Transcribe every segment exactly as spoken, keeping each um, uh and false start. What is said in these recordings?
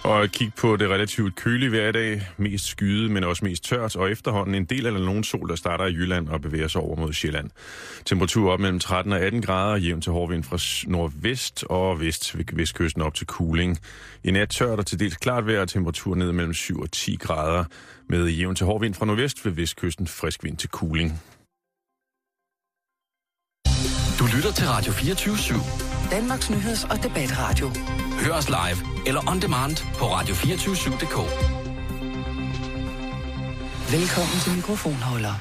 Og kig på det relativt kølige vejr i dag. Mest skyet, men også mest tørt. Og efterhånden en del eller nogen sol, der starter i Jylland og bevæger sig over mod Sjælland. Temperatur op mellem tretten og atten grader. Jævn til hård vind fra nordvest og vest ved vestkysten op til Kuling. I nat tørt og til dels klart vejr. Temperatur ned mellem syv og ti grader. Med jævn til hård vind fra nordvest ved vestkysten. Frisk vind til Kuling. Du lytter til Radio fireogtyve syv. Danmarks nyheds- og debatradio. Hør os live eller on demand på radio to fire syv punktum d k. Velkommen til mikrofonholder.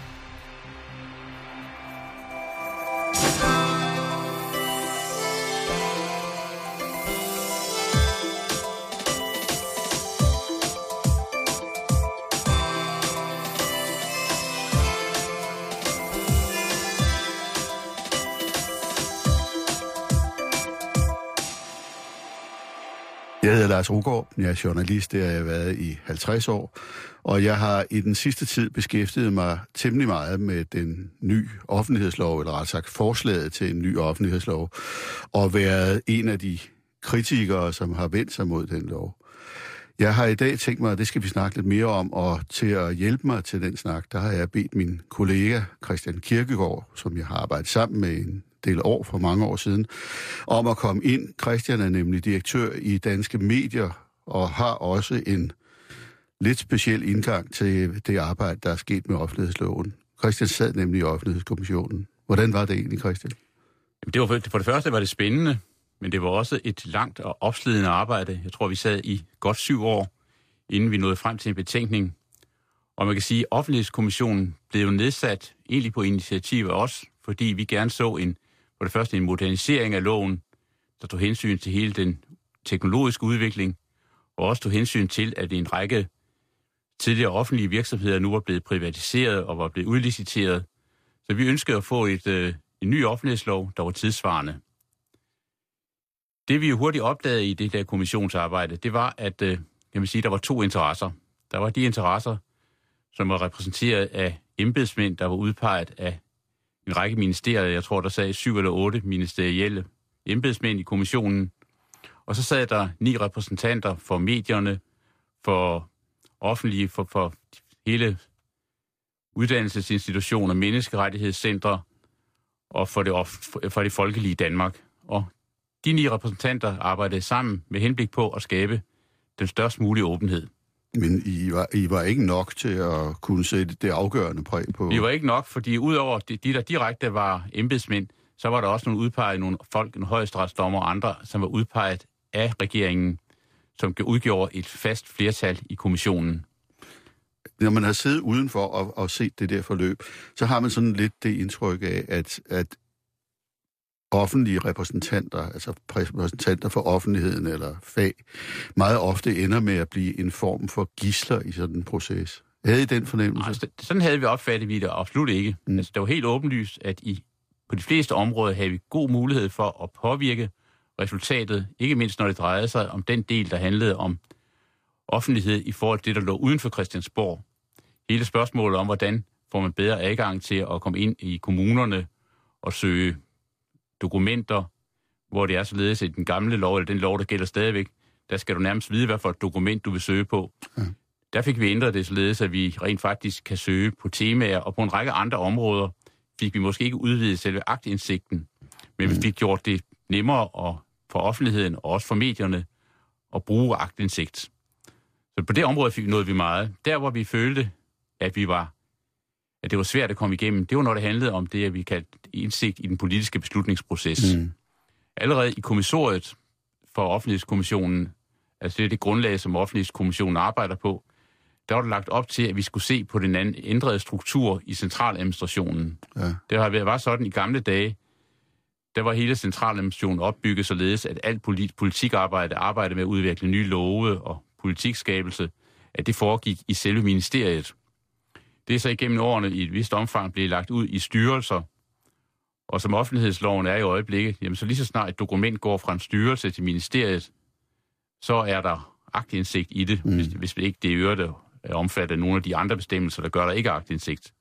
Jeg hedder Lars Rugård, jeg er journalist, det har jeg været i halvtreds år, og jeg har i den sidste tid beskæftiget mig temmelig meget med den nye offentlighedslov, eller ret sagt forslaget til en ny offentlighedslov, og været en af de kritikere, som har vendt sig mod den lov. Jeg har i dag tænkt mig, at det skal vi snakke lidt mere om, og til at hjælpe mig til den snak, der har jeg bedt min kollega Christian Kierkegaard, som jeg har arbejdet sammen med en del år for mange år siden, om at komme ind. Christian er nemlig direktør i Danske Medier, og har også en lidt speciel indgang til det arbejde, der er sket med offentlighedsloven. Christian sad nemlig i offentlighedskommissionen. Hvordan var det egentlig, Christian? Det var for, for det første var det spændende, men det var også et langt og opslidende arbejde. Jeg tror, vi sad i godt syv år, inden vi nåede frem til en betænkning. Og man kan sige, at offentlighedskommissionen blev jo nedsat egentlig på initiativ af os, fordi vi gerne så en, for det første en modernisering af loven, der tog hensyn til hele den teknologiske udvikling, og også tog hensyn til, at en række tidligere offentlige virksomheder nu var blevet privatiseret og var blevet udliciteret. Så vi ønskede at få et, øh, en ny offentlighedslov, der var tidsvarende. Det vi jo hurtigt opdagede i det der kommissionsarbejde, det var, at øh, kan man sige, der var to interesser. Der var de interesser, som var repræsenteret af embedsmænd, der var udpeget af en række ministerier. Jeg tror, der sad syv eller otte ministerielle embedsmænd i kommissionen. Og så sad der ni repræsentanter for medierne, for offentlige, for, for hele uddannelsesinstitutioner, menneskerettighedscentre og for det, for det folkelige Danmark. Og de ni repræsentanter arbejdede sammen med henblik på at skabe den størst mulige åbenhed. Men I var, I var ikke nok til at kunne sætte det afgørende præg på... Vi var ikke nok, fordi udover de, de der direkte var embedsmænd, så var der også nogle udpeget, nogle folk, nogle højesteretsdommer og andre, som var udpeget af regeringen, som udgjorde et fast flertal i kommissionen. Når man har siddet udenfor og, og set det der forløb, så har man sådan lidt det indtryk af, at, at offentlige repræsentanter, altså repræsentanter for offentligheden eller fag, meget ofte ender med at blive en form for gidsler i sådan en proces. Havde I den fornemmelse? Altså, sådan havde vi opfattet vi det absolut ikke. Mm. Altså, det var helt åbenlyst, at i, på de fleste områder havde vi god mulighed for at påvirke resultatet, ikke mindst når det drejede sig om den del, der handlede om offentlighed i forhold til det, der lå uden for Christiansborg. Hele spørgsmålet om, hvordan får man bedre adgang til at komme ind i kommunerne og søge dokumenter, hvor det er således, at den gamle lov, eller den lov, der gælder stadigvæk, der skal du nærmest vide, hvad for et dokument, du vil søge på. Ja. Der fik vi ændret det således, at vi rent faktisk kan søge på temaer, og på en række andre områder fik vi måske ikke udvidet selve aktindsigten, men mm. vi fik gjort det nemmere og for offentligheden, og også for medierne, at bruge aktindsigt. Så på det område fik noget vi meget. Der, hvor vi følte, at vi var at det var svært at komme igennem, det var, når det handlede om det, at vi kaldte indsigt i den politiske beslutningsproces. Mm. Allerede i kommissoriet for Offentlighedskommissionen, altså det er det grundlag, som Offentlighedskommissionen arbejder på, der var det lagt op til, at vi skulle se på den anden ændrede struktur i centraladministrationen. Ja. Det har været var sådan i gamle dage, der var hele centraladministrationen opbygget således, at alt politikarbejde, arbejde med at udvikle nye love og politikskabelse, at det foregik i selve ministeriet. Det er så igennem årene i et vist omfang blevet lagt ud i styrelser, og som offentlighedsloven er i øjeblikket, jamen så lige så snart et dokument går fra en styrelse til ministeriet, så er der aktindsigt i det, mm. hvis, hvis ikke det i øvrigt er omfattet af nogle af de andre bestemmelser, der gør der ikke aktindsigt.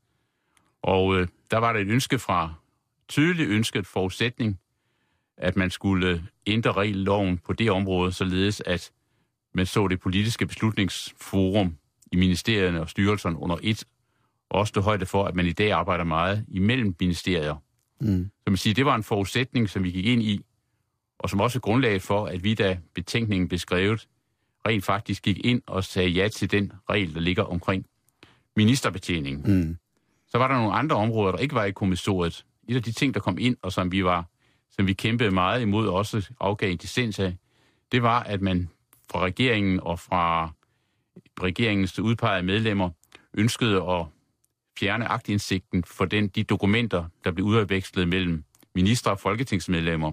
Og øh, der var der et ønske fra, tydeligt ønsket forudsætning, at man skulle ændre regelloven på det område, således at man så det politiske beslutningsforum i ministerierne og styrelserne under et, og også det højde for, at man i dag arbejder meget imellem ministerier. Mm. Så man siger, det var en forudsætning, som vi gik ind i, og som også er grundlaget for, at vi, da betænkningen blev skrevet, rent faktisk gik ind og sagde ja til den regel, der ligger omkring ministerbetjening. Mm. Så var der nogle andre områder, der ikke var i kommissoriet. Et af de ting, der kom ind, og som vi var, som vi kæmpede meget imod, og også afgav en dissens af, det var, at man fra regeringen og fra regeringens udpegede medlemmer ønskede at fjerne aktindsigten for den, de dokumenter, der blev udvekslet mellem ministre og folketingsmedlemmer.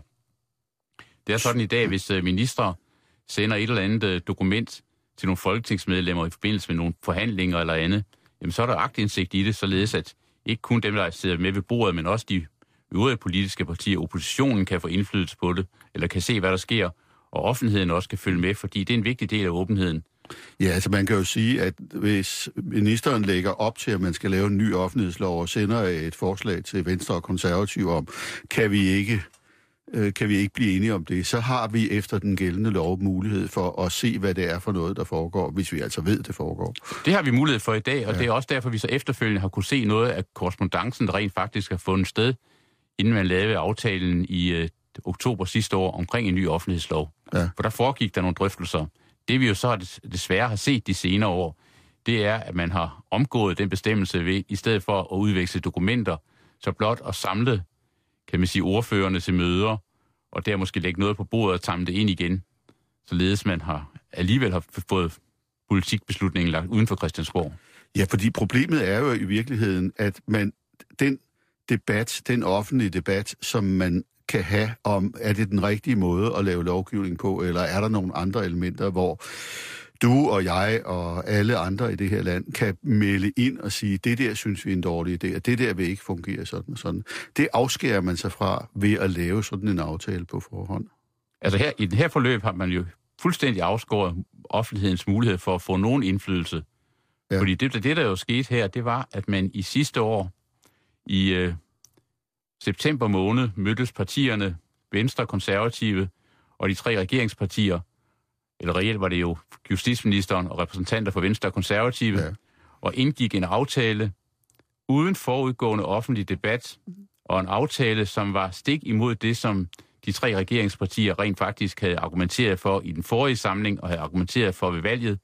Det er sådan i dag, hvis ministre sender et eller andet dokument til nogle folketingsmedlemmer i forbindelse med nogle forhandlinger eller andet, jamen så er der aktindsigt i det, således at ikke kun dem, der sidder med ved bordet, men også de øvrige politiske partier, oppositionen kan få indflydelse på det, eller kan se, hvad der sker, og offentligheden også kan følge med, fordi det er en vigtig del af åbenheden. Ja, altså man kan jo sige, at hvis ministeren lægger op til, at man skal lave en ny offentlighedslov og sender et forslag til Venstre og Konservative om, kan vi ikke, øh, kan vi ikke blive enige om det, så har vi efter den gældende lov mulighed for at se, hvad det er for noget, der foregår, hvis vi altså ved, det foregår. Det har vi mulighed for i dag, og ja. Det er også derfor, vi så efterfølgende har kunne se noget af korrespondancen, der rent faktisk har fundet sted, inden man lavede aftalen i øh, oktober sidste år omkring en ny offentlighedslov. Ja. For der foregik der nogle drøftelser. Det vi jo så desværre har set de senere år, det er, at man har omgået den bestemmelse ved, i stedet for at udveksle dokumenter, så blot at samle, kan man sige, ordførerne til møder, og der måske lægge noget på bordet og tage det ind igen, således man har alligevel har fået politikbeslutningen lagt uden for Christiansborg. Ja, fordi problemet er jo i virkeligheden, at man den debat, den offentlige debat, som man kan have om, er det den rigtige måde at lave lovgivning på, eller er der nogle andre elementer, hvor du og jeg og alle andre i det her land kan melde ind og sige, det der synes vi er en dårlig idé, og det der vil ikke fungere sådan og sådan. Det afskærer man sig fra ved at lave sådan en aftale på forhånd. Altså her, i det her forløb har man jo fuldstændig afskåret offentlighedens mulighed for at få nogen indflydelse. Ja. Fordi det, det, der jo skete her, det var, at man i sidste år, i øh, september måned, mødtes partierne, Venstre, Konservative og de tre regeringspartier, eller reelt var det jo justitsministeren og repræsentanter for Venstre og Konservative, ja. Og indgik en aftale uden forudgående offentlig debat, og en aftale, som var stik imod det, som de tre regeringspartier rent faktisk havde argumenteret for i den forrige samling, og havde argumenteret for ved valget.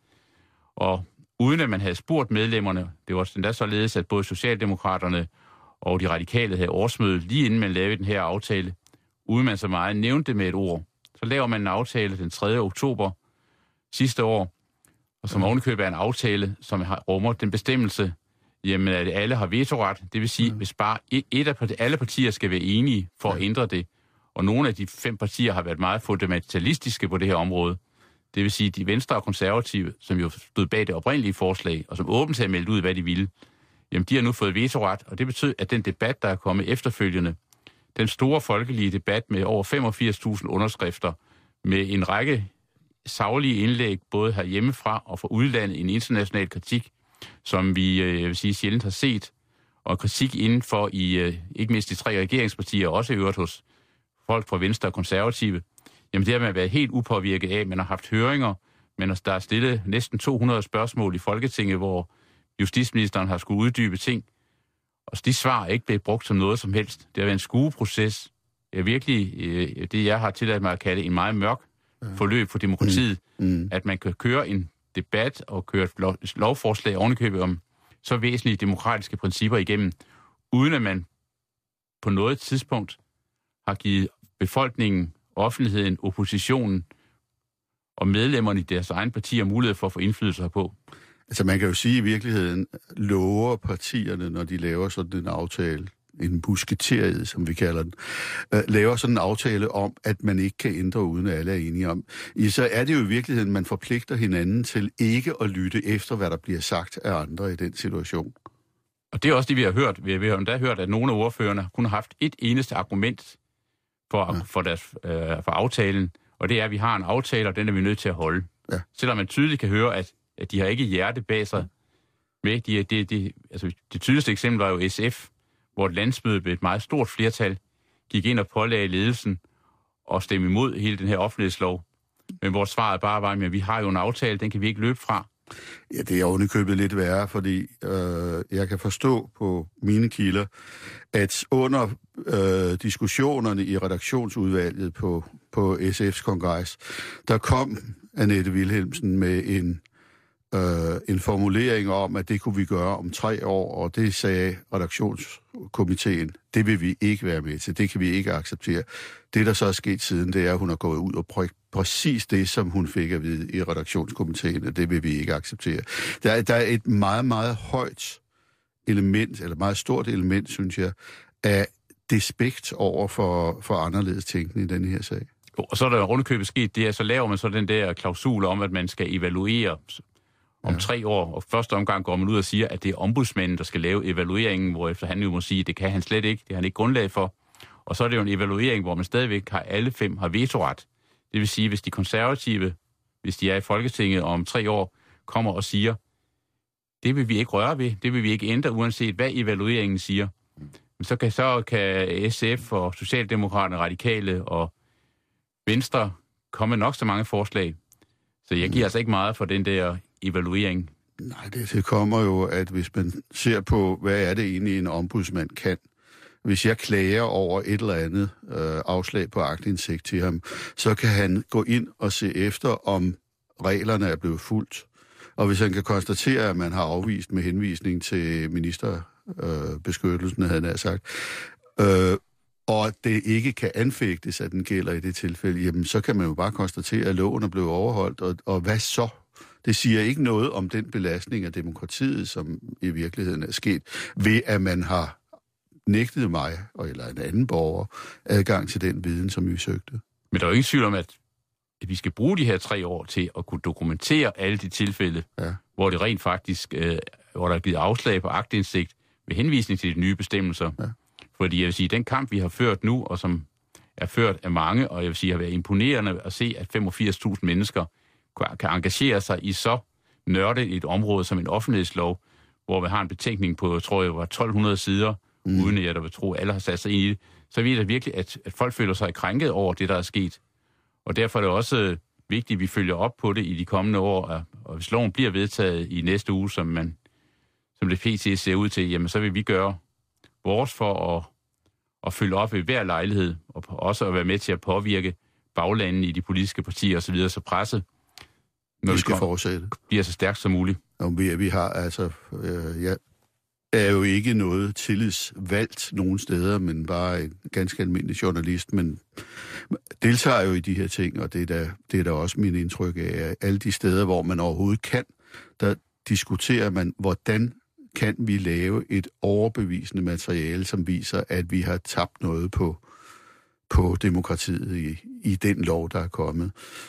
Og uden at man havde spurgt medlemmerne, det var endda således, at både Socialdemokraterne og de radikale havde årsmøde lige inden man lavede den her aftale, uden man så meget nævnte det med et ord. Så laver man en aftale den tredje oktober sidste år, og som ovenikøbet er en aftale, som har rummer den bestemmelse, jamen at alle har vetoret. Det vil sige, ja. Hvis bare et, et af alle partier skal være enige for ja. At ændre det, og nogle af de fem partier har været meget fundamentalistiske på det her område, det vil sige de Venstre og Konservative, som jo stod bag det oprindelige forslag, og som åbent har meldt ud, hvad de ville, jamen de har nu fået vetoret, og det betyder, at den debat, der er kommet efterfølgende, den store folkelige debat med over femogfirs tusind underskrifter, med en række saglige indlæg, både herhjemmefra og fra udlandet, en international kritik, som vi, jeg vil sige, sjældent har set, og kritik indenfor i, ikke mindst de tre regeringspartier, også i øvrigt hos folk fra Venstre og Konservative, jamen det har man været helt upåvirket af. Man har haft høringer, men der er stillet næsten to hundrede spørgsmål i Folketinget, hvor justitsministeren har skulle uddybe ting, og de svar er ikke blevet brugt som noget som helst. Det har været en skueproces. Det er virkelig det, jeg har tilladt mig at kalde en meget mørk forløb for demokratiet, mm. Mm. at man kan køre en debat og køre et lov, lovforslag ovenikøbet om så væsentlige demokratiske principper igennem, uden at man på noget tidspunkt har givet befolkningen, offentligheden, oppositionen og medlemmerne i deres egen partier mulighed for at få indflydelse herpå. Altså man kan jo sige, at i virkeligheden lover partierne, når de laver sådan en aftale, en musketeriet, som vi kalder den, øh, laver sådan en aftale om, at man ikke kan ændre, uden at alle er enige om. I, så er det jo i virkeligheden, man forpligter hinanden til ikke at lytte efter, hvad der bliver sagt af andre i den situation. Og det er også det, vi har hørt. Vi har, vi har endda hørt, at nogle af ordførerne kun har haft et eneste argument for, ja. for, deres, øh, for aftalen, og det er, at vi har en aftale, og den er vi nødt til at holde. Ja. Selvom man tydeligt kan høre, at, at de har ikke hjerte bag sig med. De, de, de, altså, det tydeligste eksempel var jo S F, hvor et landsmøde med et meget stort flertal gik ind og pålagde ledelsen og stemme imod hele den her offentlighedslov. Men hvor svaret bare var, at vi har jo en aftale, den kan vi ikke løbe fra. Ja, det er ovenikøbet lidt værre, fordi øh, jeg kan forstå på mine kilder, at under øh, diskussionerne i redaktionsudvalget på, på S F's kongres, der kom Annette Wilhelmsen med en, øh, en formulering om, at det kunne vi gøre om tre år, og det sagde redaktionskomiteen, det vil vi ikke være med til, det kan vi ikke acceptere. Det, der så er sket siden, det er, at hun har gået ud og prøvet præcis det, som hun fik at vide i redaktionskomiteen, og det vil vi ikke acceptere. Der er, der er et meget, meget højt element, eller meget stort element, synes jeg, af despekt over for, for anderledes tænkende i denne her sag. Og så er der jo rundkøbet sket det, at så laver man så den der klausul om, at man skal evaluere om ja. tre år, og første omgang går man ud og siger, at det er ombudsmanden, der skal lave evalueringen, hvorefter han jo må sige, at det kan han slet ikke, det har han ikke grundlag for. Og så er det jo en evaluering, hvor man stadigvæk har alle fem har vetoret. Det vil sige, hvis de konservative, hvis de er i Folketinget om tre år, kommer og siger, det vil vi ikke røre ved, det vil vi ikke ændre, uanset hvad evalueringen siger. Men så kan, så kan S F og Socialdemokraterne, Radikale og Venstre komme nok så mange forslag. Så jeg giver altså ikke meget for den der evaluering. Nej, det, det kommer jo, at hvis man ser på, hvad er det egentlig en ombudsmand kan. Hvis jeg klager over et eller andet øh, afslag på aktindsigt til ham, så kan han gå ind og se efter, om reglerne er blevet fulgt. Og hvis han kan konstatere, at man har afvist med henvisning til ministerbeskyttelsen, øh, havde han sagt, øh, og at det ikke kan anfægtes, at den gælder i det tilfælde, jamen så kan man jo bare konstatere, at loven er blevet overholdt, og, og hvad så? Det siger ikke noget om den belastning af demokratiet, som i virkeligheden er sket, ved at man har nægtede mig, eller en anden borger, adgang til den viden, som vi søgte. Men der er jo ingen tvivl om, at vi skal bruge de her tre år til at kunne dokumentere alle de tilfælde, ja. hvor det rent faktisk, øh, hvor der er givet afslag på aktindsigt med henvisning til de nye bestemmelser. Ja. Fordi jeg vil sige, den kamp, vi har ført nu, og som er ført af mange, og jeg vil sige, har været imponerende at se, at femogfirs tusind mennesker kan engagere sig i så nørdet et område som en offentlighedslov, hvor vi har en betænkning på, tror jeg, var tolv hundrede sider, Mm. uden at jeg der vil tro, at alle har sat sig ind i det, så ved det virkelig, at, at folk føler sig krænket over det, der er sket. Og derfor er det også vigtigt, at vi følger op på det i de kommende år, og hvis loven bliver vedtaget i næste uge, som, man, som det P T ser ud til, jamen så vil vi gøre vores for at, at følge op ved hver lejlighed, og også at være med til at påvirke baglandene i de politiske partier osv., så, så presse, når vi skal kom, fortsætte, bliver så stærkt som muligt. Og vi, vi har altså... Øh, ja. er jo ikke noget tillidsvalgt nogen steder, men bare en ganske almindelig journalist, men deltager jo i de her ting, og det er da, det er da også min indtryk af, at alle de steder, hvor man overhovedet kan, der diskuterer man, hvordan kan vi lave et overbevisende materiale, som viser, at vi har tabt noget på, på demokratiet i, i den lov, der er kommet.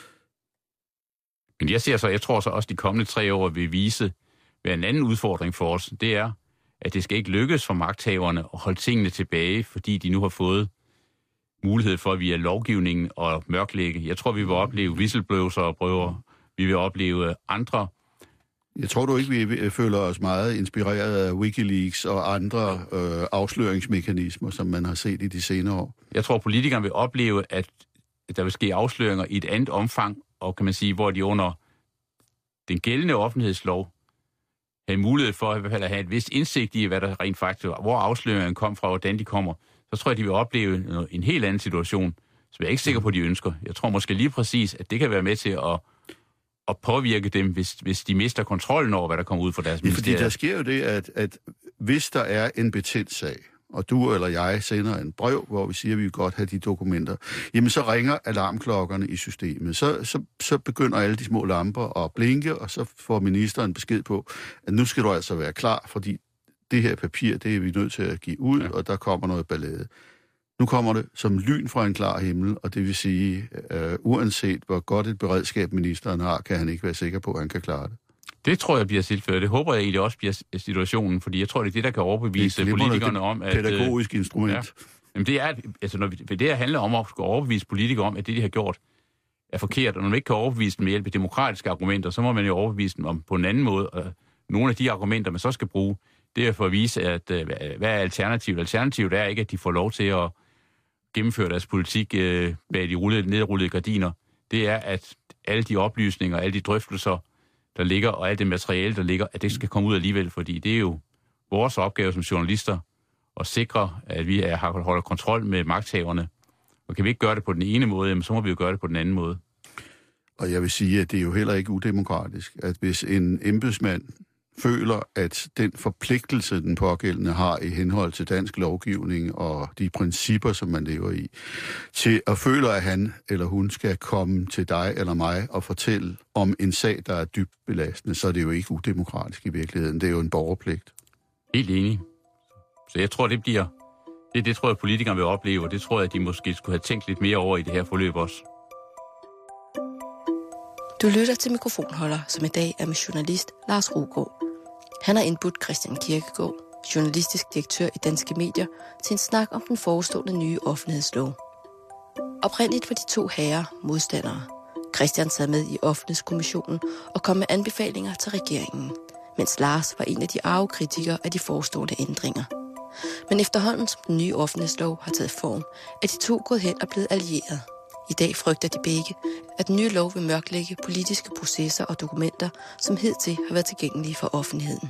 Men jeg ser så, jeg tror så også, de kommende tre år vil vise, hvad en anden udfordring for os, det er, at det skal ikke lykkes for magthaverne at holde tingene tilbage, fordi de nu har fået mulighed for via lovgivningen og mørklægge. Jeg tror, vi vil opleve whistleblowers og prøver. Vi vil opleve andre. Jeg tror du ikke, vi føler os meget inspireret af WikiLeaks og andre øh, afsløringsmekanismer, som man har set i de senere år? Jeg tror, politikerne vil opleve, at der vil ske afsløringer i et andet omfang, og kan man sige, hvor de under den gældende offentlighedslov have mulighed for i hvert fald at have et vist indsigt i, hvad der rent faktisk var, hvor afsløringen kom fra, hvordan de kommer, så tror jeg, de vil opleve en helt anden situation, som jeg er ikke sikker på, de ønsker. Jeg tror måske lige præcis, at det kan være med til at, at påvirke dem, hvis, hvis de mister kontrollen over, hvad der kommer ud fra deres ministerier. Ja, fordi der sker jo det, at, at hvis der er en betændt sag, og du eller jeg sender en brev, hvor vi siger, at vi vil godt have de dokumenter, jamen så ringer alarmklokkerne i systemet. Så, så, så begynder alle de små lamper at blinke, og så får ministeren besked på, at nu skal du altså være klar, fordi det her papir, det er vi nødt til at give ud, ja. Og der kommer noget ballade. Nu kommer det som lyn fra en klar himmel, og det vil sige, uh, uanset hvor godt et beredskab ministeren har, kan han ikke være sikker på, at han kan klare det. Det tror jeg bliver tilfældet. Det håber jeg egentlig også bliver situationen, fordi jeg tror, det er det, der kan overbevise politikerne om, at... Det er et pædagogisk instrument. Ja, jamen det er, altså når vi, det her handler om at overbevise politikere om, at det, de har gjort, er forkert, og når man ikke kan overbevise dem med hjælp af demokratiske argumenter, så må man jo overbevise dem om på en anden måde. Og nogle af de argumenter, man så skal bruge, det er for at vise, at hvad er alternativet? Alternativet er ikke, at de får lov til at gennemføre deres politik bag de rullede, nedrullede gardiner. det er, at alle de oplysninger, alle de drøftelser, der ligger, og alt det materiale, der ligger, at det skal komme ud alligevel, fordi det er jo vores opgave som journalister at sikre, at vi er, holder kontrol med magthaverne. Og kan vi ikke gøre det på den ene måde, jamen, så må vi jo gøre det på den anden måde. Og jeg vil sige, at det er jo heller ikke udemokratisk, at hvis en embedsmand føler, at den forpligtelse, den pågældende har i henhold til dansk lovgivning og de principper, som man lever i, til at føle, at han eller hun skal komme til dig eller mig og fortælle om en sag, der er dybt belastende, så er det jo ikke udemokratisk i virkeligheden. Det er jo en borgerpligt. Helt enig. Så jeg tror, det bliver... Det, det tror jeg, politikerne vil opleve, og det tror jeg, de måske skulle have tænkt lidt mere over i det her forløb også. Du lytter til Mikrofonholder, som i dag er med journalist Lars Rugård. Han har indbudt Christian Kierkegaard, journalistisk direktør i Danske Medier, til en snak om den forestående nye offentlighedslov. Oprindeligt var de to herrer modstandere. Christian sad med i Offentlighedskommissionen og kom med anbefalinger til regeringen, mens Lars var en af de arge kritikere af de forestående ændringer. Men efterhånden som den nye offentlighedslov har taget form, er de to gået hen og blevet allieret. I dag frygter de begge, at den nye lov vil mørklægge politiske processer og dokumenter, som hidtil har været tilgængelige for offentligheden.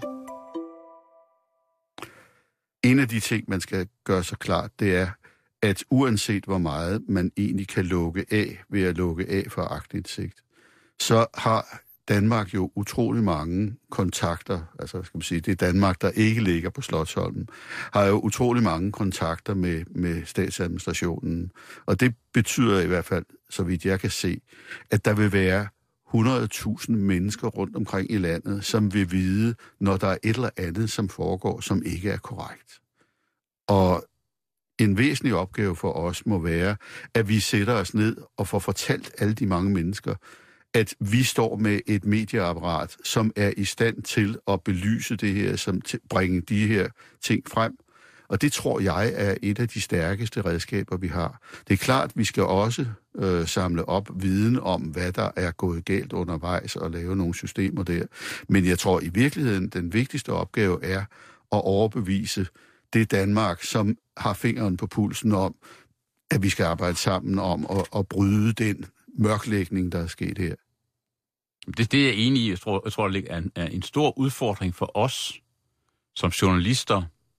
En af de ting, man skal gøre sig klart, det er, at uanset hvor meget man egentlig kan lukke af ved at lukke af for aktindsigt, så har Danmark jo utrolig mange kontakter, altså skal man sige, det er Danmark, der ikke ligger på Slotsholmen, har jo utrolig mange kontakter med, med statsadministrationen. Og det betyder i hvert fald, så vidt jeg kan se, at der vil være hundrede tusind mennesker rundt omkring i landet, som vil vide, når der er et eller andet, som foregår, som ikke er korrekt. Og en væsentlig opgave for os må være, at vi sætter os ned og får fortalt alle de mange mennesker, at vi står med et medieapparat, som er i stand til at belyse det her, som bringe de her ting frem. Og det tror jeg er et af de stærkeste redskaber, vi har. Det er klart, at vi skal også øh, samle op viden om, hvad der er gået galt undervejs og lave nogle systemer der. Men jeg tror i virkeligheden, den vigtigste opgave er at overbevise det Danmark, som har fingeren på pulsen om, at vi skal arbejde sammen om at, at bryde den mørklægning, der er sket her. Det, det er jeg enig i. Jeg tror, jeg tror det er en, er en stor udfordring for os som journalister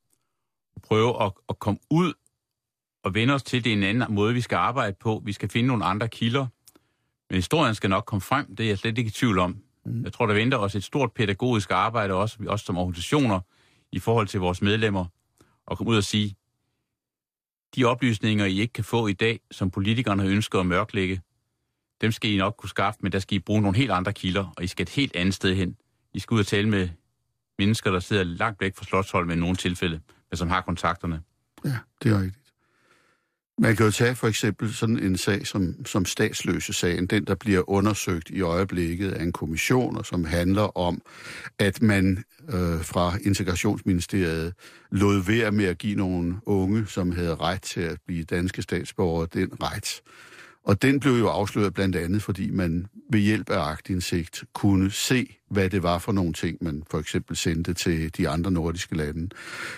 at prøve at, at komme ud og vende os til, det er en anden måde, vi skal arbejde på. Vi skal finde nogle andre kilder. Men historien skal nok komme frem. Det er jeg slet ikke i tvivl om. Mm. Jeg tror, der venter os et stort pædagogisk arbejde også, også som organisationer i forhold til vores medlemmer, og komme ud og sige, de oplysninger, I ikke kan få i dag, som politikerne har ønsket at mørklægge, dem skal I nok kunne skaffe, men der skal I bruge nogle helt andre kilder, og I skal et helt andet sted hen. I skal ud og tale med mennesker, der sidder langt væk fra Slotsholmen i nogle tilfælde, men som har kontakterne. Ja, det er rigtigt. Man kan jo tage for eksempel sådan en sag som, som statsløse-sagen, den der bliver undersøgt i øjeblikket af en kommission, og som handler om, at man øh, fra Integrationsministeriet lod være med at give nogle unge, som havde ret til at blive danske statsborgere, den ret. Og den blev jo afsløret blandt andet, fordi man ved hjælp af aktindsigt kunne se, hvad det var for nogle ting, man for eksempel sendte til de andre nordiske lande.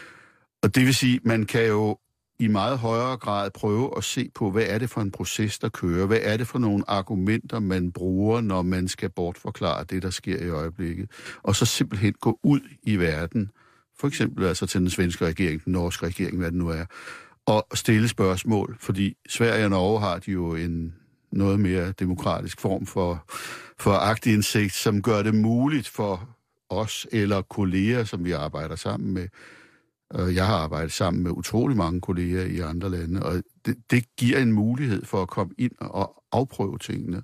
Og det vil sige, man kan jo i meget højere grad prøve at se på, hvad er det for en proces, der kører? Hvad er det for nogle argumenter, man bruger, når man skal bortforklare det, der sker i øjeblikket? Og så simpelthen gå ud i verden, for eksempel altså til den svenske regering, den norske regering, hvad det nu er, og stille spørgsmål, fordi Sverige og Norge har de jo en noget mere demokratisk form for, for aktindsigt, som gør det muligt for os eller kolleger, som vi arbejder sammen med. Jeg har arbejdet sammen med utrolig mange kolleger i andre lande, og det, det giver en mulighed for at komme ind og afprøve tingene.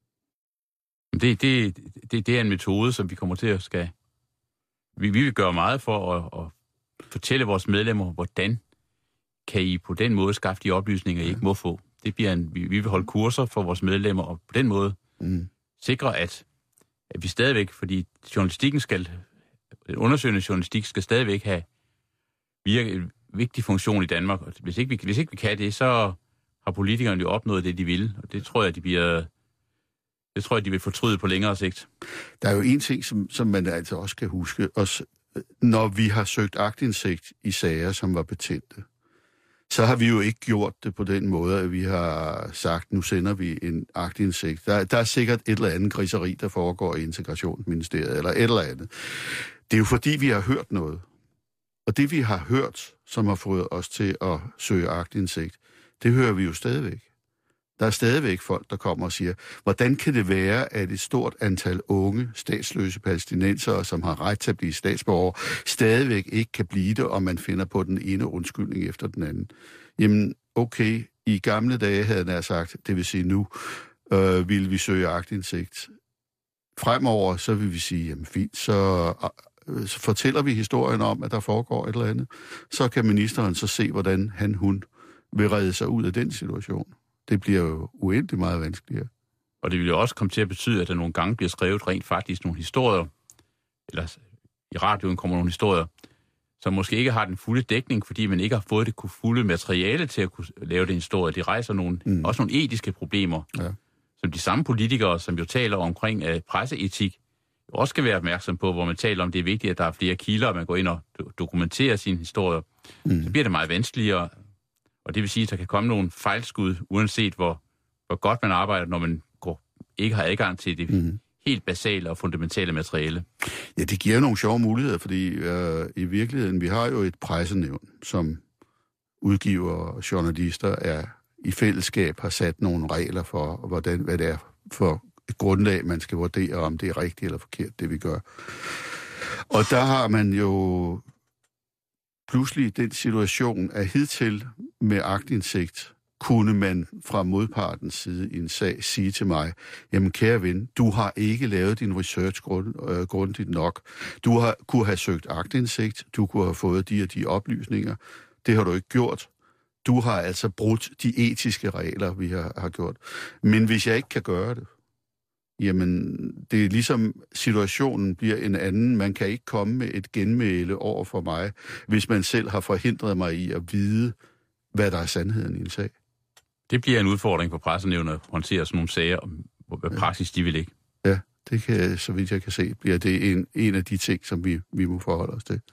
Det, det, det, det er en metode, som vi kommer til at skal... Vi, vi vil gøre meget for at, at fortælle vores medlemmer, hvordan kan I på den måde skaffe de oplysninger, I ikke må få. Det bliver en, vi, vi vil holde kurser for vores medlemmer, og på den måde mm. sikre, at, at vi stadigvæk, fordi journalistikken skal, den undersøgende journalistik skal stadigvæk have virke en vigtig funktion i Danmark. Og hvis ikke vi, hvis ikke vi kan det, så har politikerne jo opnået det, de vil. Og det tror jeg, de bliver, det tror jeg, de vil fortryde på længere sigt. Der er jo en ting, som, som man altså også kan huske. Også, når vi har søgt aktindsigt i sager, som var betændte, så har vi jo ikke gjort det på den måde, at vi har sagt, nu sender vi en aktindsigt. Der, der er sikkert et eller andet griseri, der foregår i Integrationsministeriet, eller et eller andet. Det er jo fordi, vi har hørt noget. Og det, vi har hørt, som har fået os til at søge aktindsigt, det hører vi jo stadigvæk. Der er stadigvæk folk, der kommer og siger, hvordan kan det være, at et stort antal unge, statsløse palæstinensere, som har ret til at blive statsborgere, stadigvæk ikke kan blive det, og man finder på den ene undskyldning efter den anden. Jamen, okay, i gamle dage havde jeg sagt, det vil sige nu, øh, ville vi søge aktindsigt. Fremover, så vil vi sige, jamen fint, så, øh, så fortæller vi historien om, at der foregår et eller andet. Så kan ministeren så se, hvordan han, hun vil redde sig ud af den situation. Det bliver jo uendelig meget vanskeligere. Og det vil jo også komme til at betyde, at der nogle gange bliver skrevet rent faktisk nogle historier, eller i radioen kommer nogle historier, som måske ikke har den fulde dækning, fordi man ikke har fået det fulde materiale til at kunne lave den historie. De rejser nogle, mm. også nogle etiske problemer, ja. Som de samme politikere, som jo taler omkring uh, presseetik, også skal være opmærksom på, hvor man taler om, det er vigtigt, at der er flere kilder, og man går ind og dokumenterer sine historier. Mm. Så bliver det meget vanskeligere. Og det vil sige, at der kan komme nogle fejlskud, uanset hvor, hvor godt man arbejder, når man går, ikke har adgang til det mm. helt basale og fundamentale materiale. Ja, det giver nogle sjove muligheder, fordi øh, i virkeligheden, vi har jo et pressenævn, som udgiver og journalister er i fællesskab har sat nogle regler for, hvordan, hvad det er for et grundlag, man skal vurdere, om det er rigtigt eller forkert, det vi gør. Og der har man jo pludselig den situation, at hidtil med aktindsigt, kunne man fra modpartens side i en sag sige til mig, jamen kære ven, du har ikke lavet din research grund, øh, grundigt nok. Du har, kunne have søgt aktindsigt, du kunne have fået de og de oplysninger. Det har du ikke gjort. Du har altså brudt de etiske regler, vi har, har gjort. Men hvis jeg ikke kan gøre det, jamen, det er ligesom situationen bliver en anden. Man kan ikke komme med et genmæle over for mig, hvis man selv har forhindret mig i at vide, hvad der er sandheden i en sag. Det bliver en udfordring for pressenævnet at håndtere sådan nogle sager, hvad praksis de vil ikke. Ja, det kan, så vidt jeg kan se, bliver det en, en af de ting, som vi, vi må forholde os til.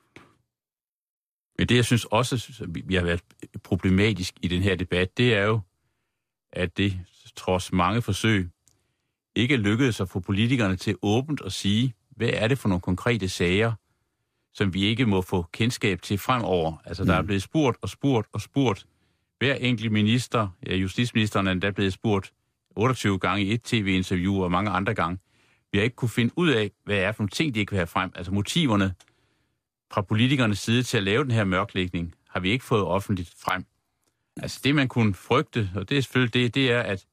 Men det, jeg synes også, vi har været problematisk i den her debat, det er jo, at det trods mange forsøg ikke lykkedes at få politikerne til åbent at sige, hvad er det for nogle konkrete sager, som vi ikke må få kendskab til fremover. Altså, mm. der er blevet spurgt og spurgt og spurgt. Hver enkelt minister, ja, justitsministeren er endda blevet spurgt otteogtyve gange i et tv-interview og mange andre gange. Vi har ikke kunne finde ud af, hvad er for nogle ting, de ikke vil have frem. Altså, motiverne fra politikernes side til at lave den her mørklægning, har vi ikke fået offentligt frem. Altså, det man kunne frygte, og det er selvfølgelig det, det er, at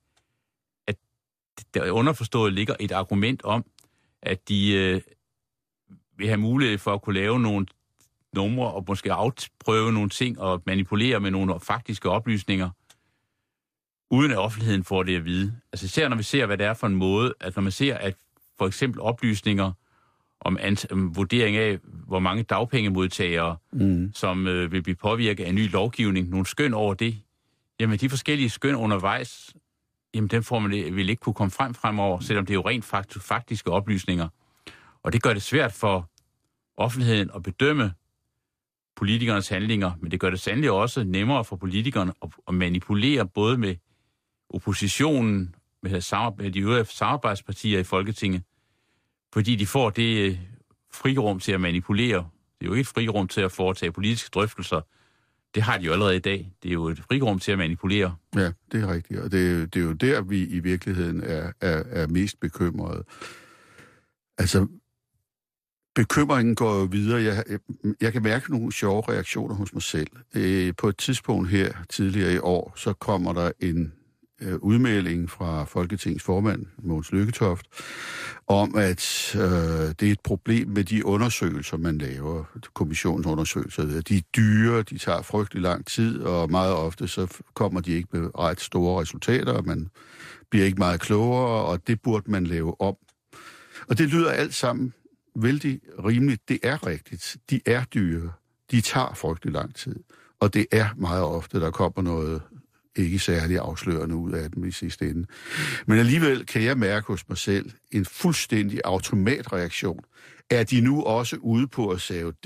der underforstået ligger et argument om, at de øh, vil have mulighed for at kunne lave nogle numre og måske afprøve nogle ting og manipulere med nogle faktiske oplysninger, uden at offentligheden får det at vide. Altså især når vi ser, hvad det er for en måde, at når man ser, at for eksempel oplysninger om, om vurdering af, hvor mange dagpengemodtagere, mm. som øh, vil blive påvirket af ny lovgivning, nogle skøn over det, jamen de forskellige skøn undervejs, jamen den får man vil ikke kunne komme frem fremover, selvom det er jo rent fakt, faktiske oplysninger. Og det gør det svært for offentligheden at bedømme politikernes handlinger, men det gør det sandelig også nemmere for politikerne at, at manipulere både med oppositionen, med, med de øvrige samarbejdspartier i Folketinget, fordi de får det frirum til at manipulere. Det er jo ikke et frirum til at foretage politiske drøftelser. Det har de jo allerede i dag. Det er jo et frirum til at manipulere. Ja, det er rigtigt. Og det er, det er jo der, vi i virkeligheden er, er, er mest bekymrede. Altså, bekymringen går jo videre. Jeg, jeg, jeg kan mærke nogle sjove reaktioner hos mig selv. Øh, på et tidspunkt her, tidligere i år, så kommer der en øh, udmelding fra Folketingets formand, Mogens Lykketoft, om, at øh, det er et problem med de undersøgelser, man laver, kommissionsundersøgelser. De er dyre, de tager frygtelig lang tid, og meget ofte så kommer de ikke med ret store resultater, og man bliver ikke meget klogere, og det burde man lave om. Og det lyder alt sammen vældig rimeligt. Det er rigtigt. De er dyre. De tager frygtelig lang tid. Og det er meget ofte, der kommer noget ikke særlig afslørende ud af dem i sidste ende. Men alligevel kan jeg mærke hos mig selv en fuldstændig automatreaktion. Er de nu også ude på at save det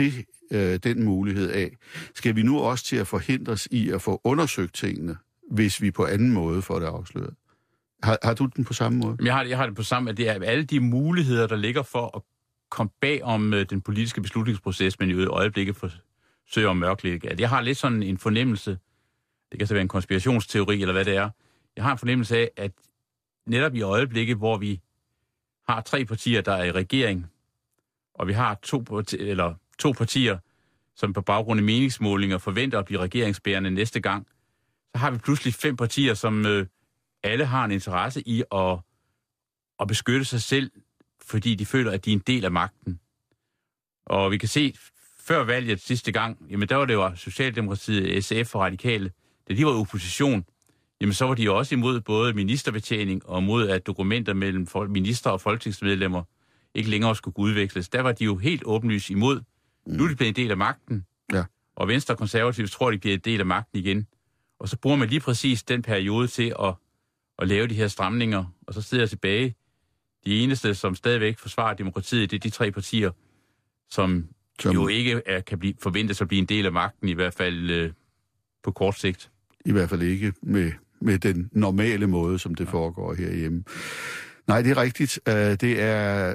øh, den mulighed af. Skal vi nu også til at forhindres i at få undersøgt tingene, hvis vi på anden måde får det afsløret? Har, har du den på samme måde? Jeg har, jeg har det på samme, at det er alle de muligheder, der ligger for at komme bag om øh, den politiske beslutningsproces, men i øjeblikket forsøger at mørklægge. Jeg har lidt sådan en fornemmelse, det kan så være en konspirationsteori eller hvad det er, jeg har en fornemmelse af, at netop i øjeblikket, hvor vi har tre partier, der er i regering, og vi har to, eller to partier, som på baggrund af meningsmålinger forventer at blive regeringsbærende næste gang, så har vi pludselig fem partier, som øh, alle har en interesse i at, at beskytte sig selv, fordi de føler, at de er en del af magten. Og vi kan se, før valget sidste gang, jamen der var det jo Socialdemokratiet, S F og Radikale, da de var i opposition, jamen så var de jo også imod både ministerbetjening og mod, at dokumenter mellem minister og folketingsmedlemmer ikke længere skulle udveksles. Der var de jo helt åbenlyst imod. Mm. Nu er de blevet en del af magten, ja. Og Venstre og Konservative tror, de bliver en del af magten igen. Og så bruger man lige præcis den periode til at, at lave de her stramninger, og så sidder jeg tilbage. De eneste, som stadigvæk forsvarer demokratiet, det er de tre partier, som, som... jo ikke er, kan blive, forventes at blive en del af magten, i hvert fald øh, på kort sigt. I hvert fald ikke med, med den normale måde, som det ja. foregår herhjemme. Nej, det er rigtigt. Uh, det er...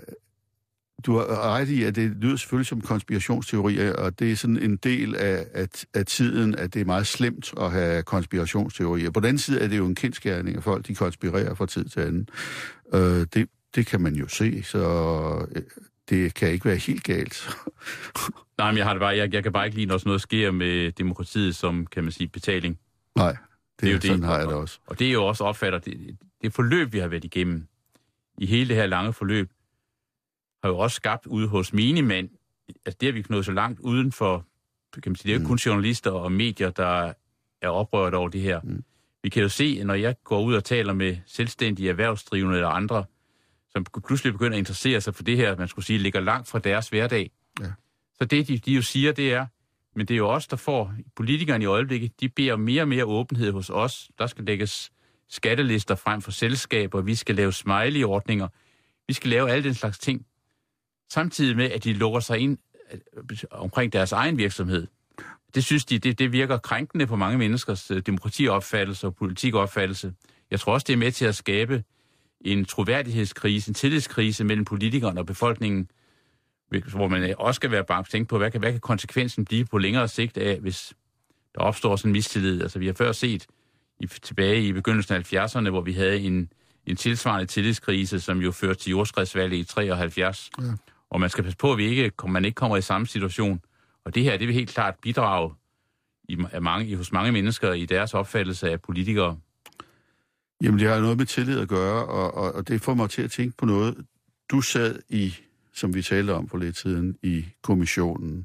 Du har ret i, at det lyder selvfølgelig som konspirationsteorier, og det er sådan en del af, af, af tiden, at det er meget slemt at have konspirationsteorier. På den anden side er det jo en kendsgerning, at folk de konspirerer fra tid til anden. Uh, det, det kan man jo se, så det kan ikke være helt galt. Nej, men jeg har det bare, jeg, jeg kan bare ikke lide, når sådan noget sker med demokratiet som, kan man sige, betaling. Nej, det, det er jo sådan det, har jeg det også. Og, og det er jo også opfatter, det, det forløb, vi har været igennem, i hele det her lange forløb, har jo også skabt ude hos menigmand, altså det har vi nået så langt uden for, kan man sige, det er jo mm. kun journalister og medier, der er oprørt over det her. Mm. Vi kan jo se, når jeg går ud og taler med selvstændige erhvervsdrivende eller andre, som pludselig begynder at interessere sig for det her, man skulle sige, ligger langt fra deres hverdag. Ja. Så det, de, de jo siger, det er, men det er jo os, der får, politikerne i øjeblikket, de beder mere og mere åbenhed hos os. Der skal lægges skattelister frem for selskaber, vi skal lave smiley-ordninger, vi skal lave alle den slags ting, samtidig med, at de lukker sig ind omkring deres egen virksomhed. Det synes de, det, det virker krænkende på mange menneskers demokratiopfattelse og politikopfattelse. Jeg tror også, det er med til at skabe en troværdighedskrise, en tillidskrise mellem politikerne og befolkningen, hvor man også skal være bange tænke på, hvad kan, hvad kan konsekvensen blive på længere sigt af, hvis der opstår sådan en mistillid. Altså, vi har før set i, tilbage i begyndelsen af halvfjerdserne, hvor vi havde en, en tilsvarende tillidskrise, som jo førte til jordskredsvalget i treoghalvfjerds. Ja. Og man skal passe på, at vi ikke, man ikke kommer i samme situation. Og det her, det vil helt klart bidrage i, af mange, hos mange mennesker i deres opfattelse af politikere. Jamen, det har noget med tillid at gøre, og, og, og det får mig til at tænke på noget. Du sad i, som vi talte om for lidt siden, i kommissionen,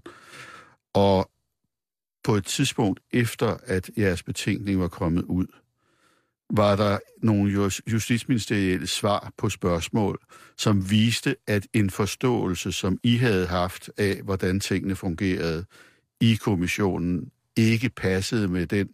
og på et tidspunkt efter, at jeres betænkning var kommet ud, var der nogle justitsministerielle svar på spørgsmål, som viste, at en forståelse, som I havde haft af, hvordan tingene fungerede i kommissionen, ikke passede med den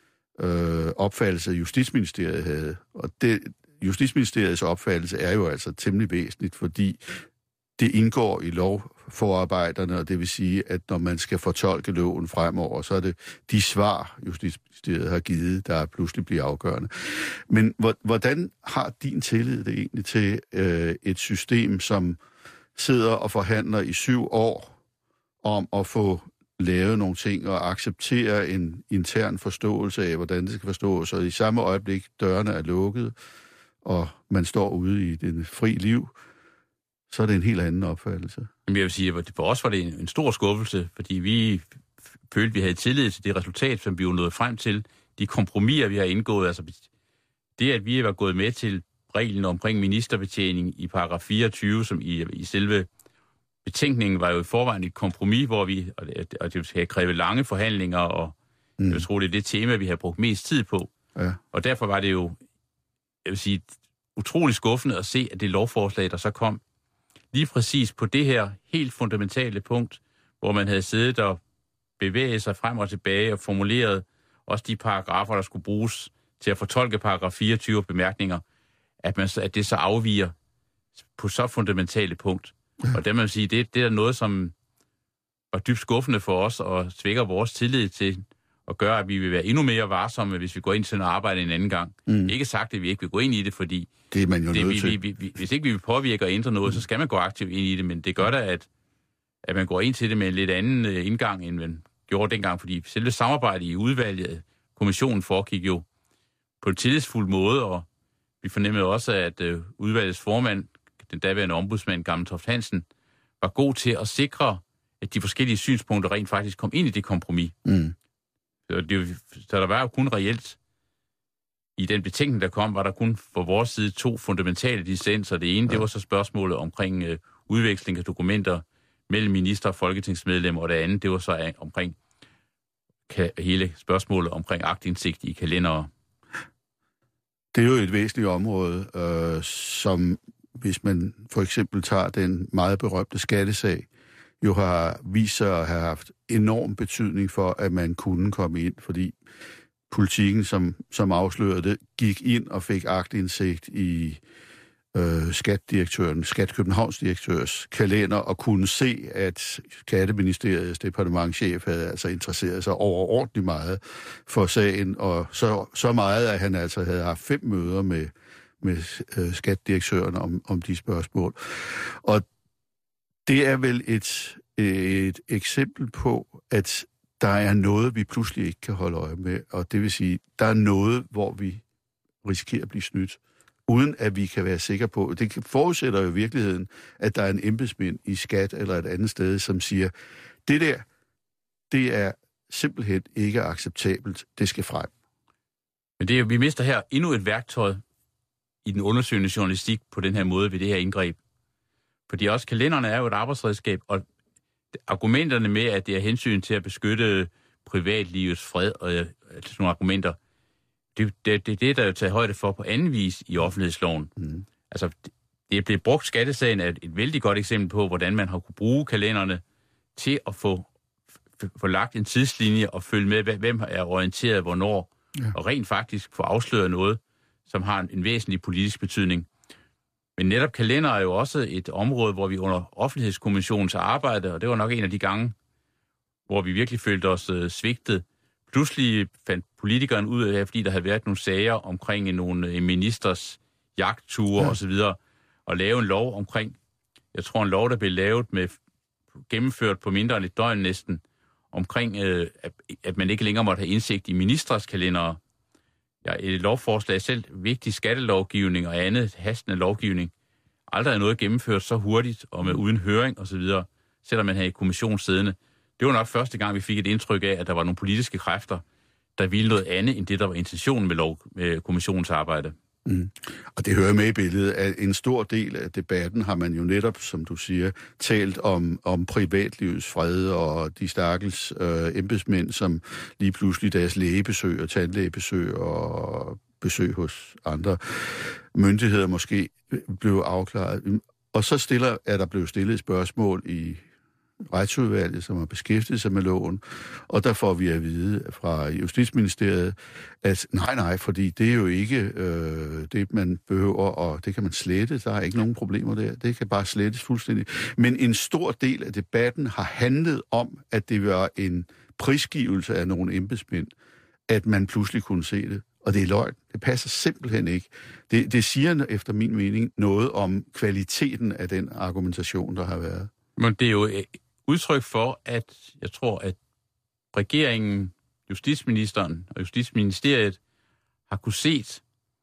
øh, opfattelse, Justitsministeriet havde. Og det, Justitsministeriets opfattelse er jo altså temmelig væsentligt, fordi det indgår i lovforarbejderne, og det vil sige, at når man skal fortolke loven fremover, så er det de svar, Justitsministeriet har givet, der pludselig bliver afgørende. Men hvordan har din tillid det egentlig til øh, et system, som sidder og forhandler i syv år om at få lavet nogle ting og acceptere en intern forståelse af, hvordan det skal forstås, og i samme øjeblik dørene er lukket, og man står ude i det fri liv, så er det en helt anden opfattelse. Jeg vil sige, at for os var det en, en stor skuffelse, fordi vi følte, at vi havde tillid til det resultat, som vi jo nåede frem til. De kompromiser, vi har indgået, altså det, at vi var gået med til reglen omkring ministerbetjening i paragraf fireogtyve, som i, i selve betænkningen var jo i forvejen et kompromis, hvor vi, og det, og det havde krævet lange forhandlinger, og mm. jeg tror, det er det tema, vi har brugt mest tid på. Ja. Og derfor var det jo, jeg vil sige, utrolig skuffende at se, at det lovforslag, der så kom, lige præcis på det her helt fundamentale punkt, hvor man havde siddet og bevæget sig frem og tilbage og formuleret også de paragrafer, der skulle bruges til at fortolke paragraf fireogtyve bemærkninger, at, man, at det så afviger på så fundamentale punkt. Ja. Og det man sige, det, det er noget, som var dybt skuffende for os og svækker vores tillid til at gøre, at vi vil være endnu mere varsomme, hvis vi går ind til noget arbejde en anden gang. Mm. Ikke sagt, at vi ikke vil gå ind i det, fordi det er man jo det, nødt vi, til. Vi, vi, hvis ikke vi vil påvirke og ændre noget, mm. så skal man gå aktivt ind i det, men det gør da, at, at man går ind til det med en lidt anden indgang, end man gjorde dengang, fordi selve samarbejdet i udvalget, kommissionen foregik jo på en tillidsfuld måde, og vi fornemmede også, at øh, udvalgets formand, den daværende ombudsmand, Gammeltoft Hansen, var god til at sikre, at de forskellige synspunkter rent faktisk kom ind i det kompromis. Mm. Så, det, så der var jo kun reelt, i den betænkning, der kom, var der kun for vores side to fundamentale dissenser. Det ene, ja. det var så spørgsmålet omkring øh, udveksling af dokumenter mellem minister og folketingsmedlemmer, og det andet, det var så øh, omkring ka- hele spørgsmålet omkring aktindsigt i kalendere. Det er jo et væsentligt område, øh, som hvis man for eksempel tager den meget berømte skattesag, jo har vist sig at have haft enorm betydning for, at man kunne komme ind, fordi politikken, som, som afslørede det, gik ind og fik aktindsigt i øh, skatdirektøren, Skat Københavns direktørs kalender, og kunne se, at Skatteministeriets departementschef havde altså interesseret sig overordentligt meget for sagen, og så, så meget, at han altså havde haft fem møder med, med øh, skatdirektøren om, om de spørgsmål. Og det er vel et, et eksempel på, at der er noget, vi pludselig ikke kan holde øje med, og det vil sige, der er noget, hvor vi risikerer at blive snydt, uden at vi kan være sikre på. Det forudsætter jo i virkeligheden, at der er en embedsmænd i skat eller et andet sted, som siger, det der, det er simpelthen ikke acceptabelt, det skal frem. Men det er, vi mister her endnu et værktøj i den undersøgende journalistik på den her måde ved det her indgreb. Fordi også kalenderne er jo et arbejdsredskab, og argumenterne med, at det er hensyn til at beskytte privatlivets fred og øh, sådan nogle argumenter, det er det, det, det, der er jo taget højde for på anden vis i offentlighedsloven. Mm. Altså, det blev brugt, skattesagen er et, et vældig godt eksempel på, hvordan man har kunne bruge kalenderne til at få, få lagt en tidslinje og følge med, hvem er orienteret hvornår, ja. Og rent faktisk få afsløret noget, som har en, en væsentlig politisk betydning. Men netop kalender er jo også et område, hvor vi under offentlighedskommissionens arbejde, og det var nok en af de gange, hvor vi virkelig følte os øh, svigtet. Pludselig fandt politikeren ud af, fordi der havde været nogle sager omkring nogle øh, ministers jagtture ja. osv., og lave en lov omkring, jeg tror en lov, der blev lavet med, gennemført på mindre end et døgn næsten, omkring, øh, at, at man ikke længere måtte have indsigt i ministers kalendere. Ja, et lovforslag selv, vigtig skattelovgivning og andet hastende lovgivning, aldrig er noget gennemført så hurtigt og med uden høring osv., selvom man havde i kommissionssiddende. Det var nok første gang, vi fik et indtryk af, at der var nogle politiske kræfter, der ville noget andet end det, der var intentionen med, lov, med kommissionens arbejde. Mm. Og det hører med i billedet, at en stor del af debatten har man jo netop, som du siger, talt om, om privatlivets fred og de stakkels øh, embedsmænd, som lige pludselig deres lægebesøg og tandlægebesøg og besøg hos andre myndigheder måske blev afklaret. Og så stiller, er der blevet stillet et spørgsmål i retsudvalget, som har beskæftiget sig med loven, og der får vi at vide fra Justitsministeriet, at nej, nej, fordi det er jo ikke øh, det, man behøver, og det kan man slette, der er ikke nogen problemer der, det kan bare slettes fuldstændig. Men en stor del af debatten har handlet om, at det var en prisgivelse af nogle embedsmænd, at man pludselig kunne se det, og det er løgn. Det passer simpelthen ikke. Det, det siger efter min mening noget om kvaliteten af den argumentation, der har været. Men det er jo udtryk for, at jeg tror, at regeringen, justitsministeren og justitsministeriet har kunne set,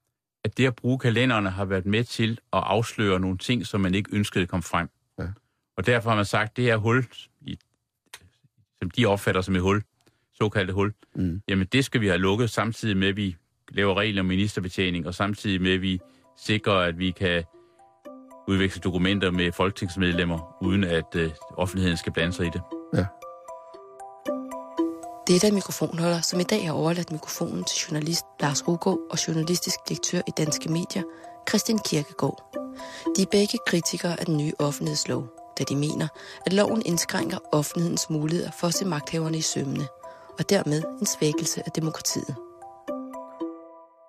at det at bruge kalenderne har været med til at afsløre nogle ting, som man ikke ønskede kom frem. Ja. Og derfor har man sagt, at det her hul, som de opfatter som et hul, såkaldte hul, mm. jamen det skal vi have lukket, samtidig med, at vi laver regler om ministerbetjening, og samtidig med, at vi sikrer, at vi kan udveksle dokumenter med folketingsmedlemmer, uden at øh, offentligheden skal blande sig i det. Ja. Det er der mikrofonholder, som i dag har overladt mikrofonen til journalist Lars Rugaard og journalistisk direktør i Danske Medier, Christian Kierkegaard. De er begge kritikere af den nye offentlighedslov, da de mener, at loven indskrænker offentlighedens muligheder for at se magthaverne i sømmene, og dermed en svækkelse af demokratiet.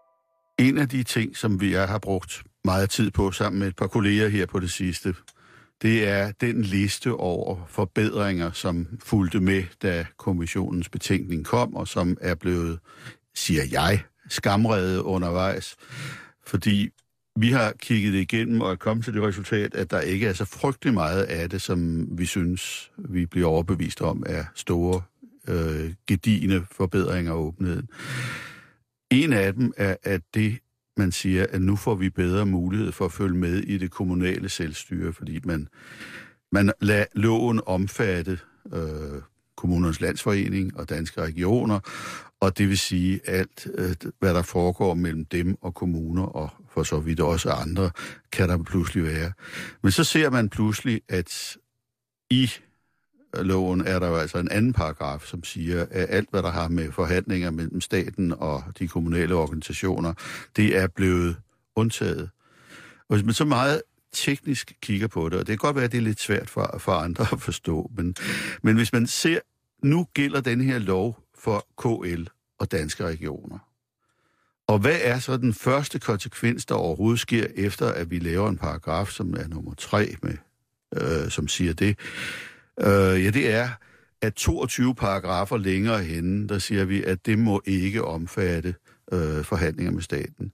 En af de ting, som vi har brugt meget tid på sammen med et par kolleger her på det sidste, det er den liste over forbedringer, som fulgte med, da kommissionens betænkning kom, og som er blevet, siger jeg, skamredet undervejs. Fordi vi har kigget det igennem og er kommet til det resultat, at der ikke er så frygtelig meget af det, som vi synes, vi bliver overbevist om, er store, øh, gedigne forbedringer af åbenheden. En af dem er, at det, man siger, at nu får vi bedre mulighed for at følge med i det kommunale selvstyre, fordi man, man lader loven omfatte øh, Kommunernes Landsforening og Danske Regioner, og det vil sige alt, øh, hvad der foregår mellem dem og kommuner, og for så vidt også andre, kan der pludselig være. Men så ser man pludselig, at i loven er der jo altså en anden paragraf, som siger, at alt, hvad der har med forhandlinger mellem staten og de kommunale organisationer, det er blevet undtaget. Og hvis man så meget teknisk kigger på det, og det kan godt være, at det er lidt svært for, for andre at forstå, men, men hvis man ser, nu gælder den her lov for K L og Danske Regioner. Og hvad er så den første konsekvens, der overhovedet sker, efter at vi laver en paragraf, som er nummer tre, med, øh, som siger det? Øh, ja, det er, at toogtyve paragrafer længere henne, der siger vi, at det må ikke omfatte øh, forhandlinger med staten.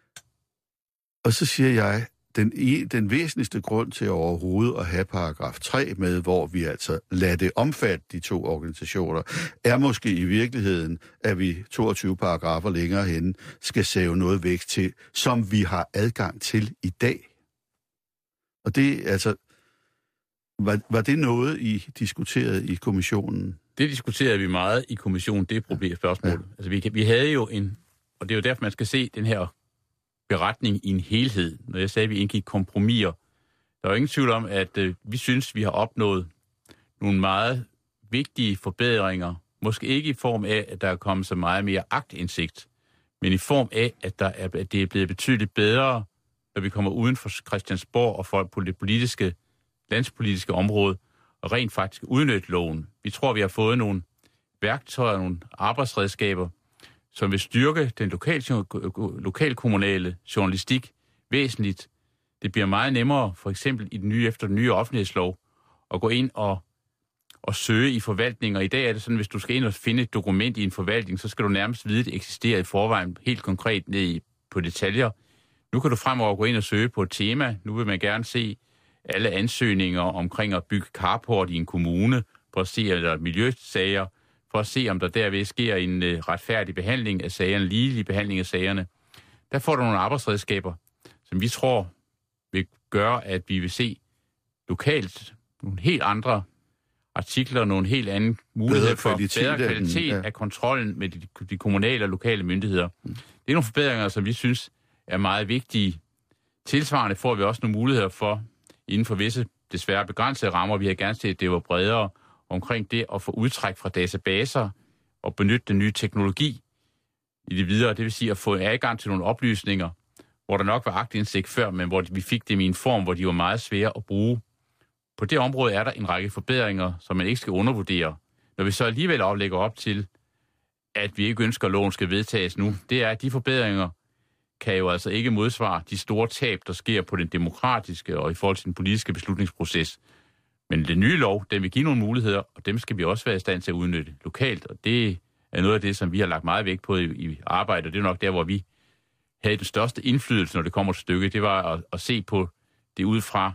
Og så siger jeg, den, den væsentligste grund til overhovedet at have paragraf tre med, hvor vi altså lader det omfatte de to organisationer, er måske i virkeligheden, at vi toogtyve paragrafer længere henne skal save noget væk til, som vi har adgang til i dag. Og det altså, var, var det noget, I diskuterede i kommissionen? Det diskuterede vi meget i kommissionen, det er problemspørgsmålet. Ja. Altså, vi, vi havde jo en, og det er jo derfor, man skal se den her beretning i en helhed. Når jeg sagde, at vi indgik kompromiser, der er jo ingen tvivl om, at øh, vi synes, vi har opnået nogle meget vigtige forbedringer. Måske ikke i form af, at der er kommet så meget mere aktindsigt, men i form af, at, der er, at det er blevet betydeligt bedre, når vi kommer uden for Christiansborg og folk på det politiske, landspolitiske område, og rent faktisk udnytte loven. Vi tror, vi har fået nogle værktøjer, nogle arbejdsredskaber, som vil styrke den lokal, lokalkommunale journalistik væsentligt. Det bliver meget nemmere, for eksempel i den nye, efter den nye offentlighedslov, at gå ind og, og søge i forvaltninger. I dag er det sådan, hvis du skal ind og finde et dokument i en forvaltning, så skal du nærmest vide, at det eksisterer i forvejen helt konkret ned i, på detaljer. Nu kan du fremover gå ind og søge på et tema. Nu vil man gerne se alle ansøgninger omkring at bygge carport i en kommune, for at se, eller miljøsager, for at se, om der derved sker en uh, retfærdig behandling af sagerne, ligelig behandling af sagerne. Der får du nogle arbejdsredskaber, som vi tror vil gøre, at vi vil se lokalt nogle helt andre artikler, nogle helt anden mulighed for bedre kvalitet ja. af kontrollen med de, de kommunale og lokale myndigheder. Mm. Det er nogle forbedringer, som vi synes er meget vigtige. Tilsvarende får vi også nogle muligheder for, inden for visse desværre begrænsede rammer, vi har gerne set, at det var bredere, omkring det at få udtræk fra databaser og benytte den nye teknologi i det videre. Det vil sige at få adgang til nogle oplysninger, hvor der nok var aktindsigt før, men hvor vi fik dem i en form, hvor de var meget svære at bruge. På det område er der en række forbedringer, som man ikke skal undervurdere. Når vi så alligevel oplægger op til, at vi ikke ønsker, at loven skal vedtages nu, det er, at de forbedringer kan jo altså ikke modsvare de store tab, der sker på den demokratiske og i forhold til den politiske beslutningsproces. Men den nye lov, den vil give nogle muligheder, og dem skal vi også være i stand til at udnytte lokalt. Og det er noget af det, som vi har lagt meget vægt på i, i arbejdet, og det er nok der, hvor vi havde den største indflydelse, når det kommer til stykket. Det var at, at se på det ud fra,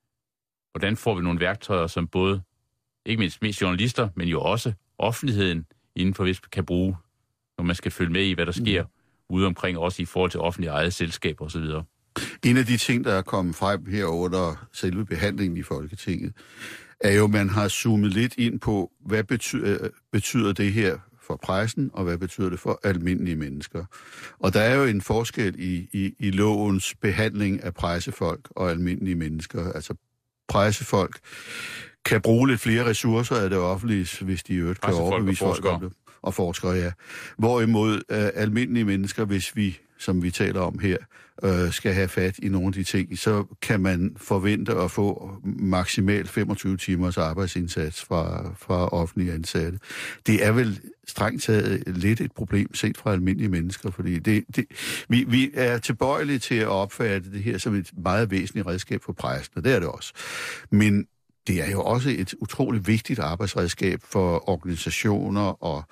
hvordan får vi nogle værktøjer, som både, ikke mindst mest journalister, men jo også offentligheden inden for vist kan bruge, når man skal følge med i, hvad der sker mm. ude omkring, også i forhold til offentlige eget selskaber osv. En af de ting, der er kommet frem her under selve behandlingen i Folketinget, er jo, at man har zoomet lidt ind på, hvad betyder, betyder det her for pressen, og hvad betyder det for almindelige mennesker. Og der er jo en forskel i, i, i lovens behandling af pressefolk og almindelige mennesker. Altså pressefolk kan bruge lidt flere ressourcer af det offentlige, hvis de i øvrigt kan overbevise folk om det. Og forskere, ja. Hvorimod uh, almindelige mennesker, hvis vi som vi taler om her, øh, skal have fat i nogle af de ting, så kan man forvente at få maksimalt femogtyve timers arbejdsindsats fra, fra offentlige ansatte. Det er vel strengt taget lidt et problem set fra almindelige mennesker, fordi det, det, vi, vi er tilbøjelige til at opfatte det her som et meget væsentligt redskab for præsten, og det er det også. Men det er jo også et utroligt vigtigt arbejdsredskab for organisationer og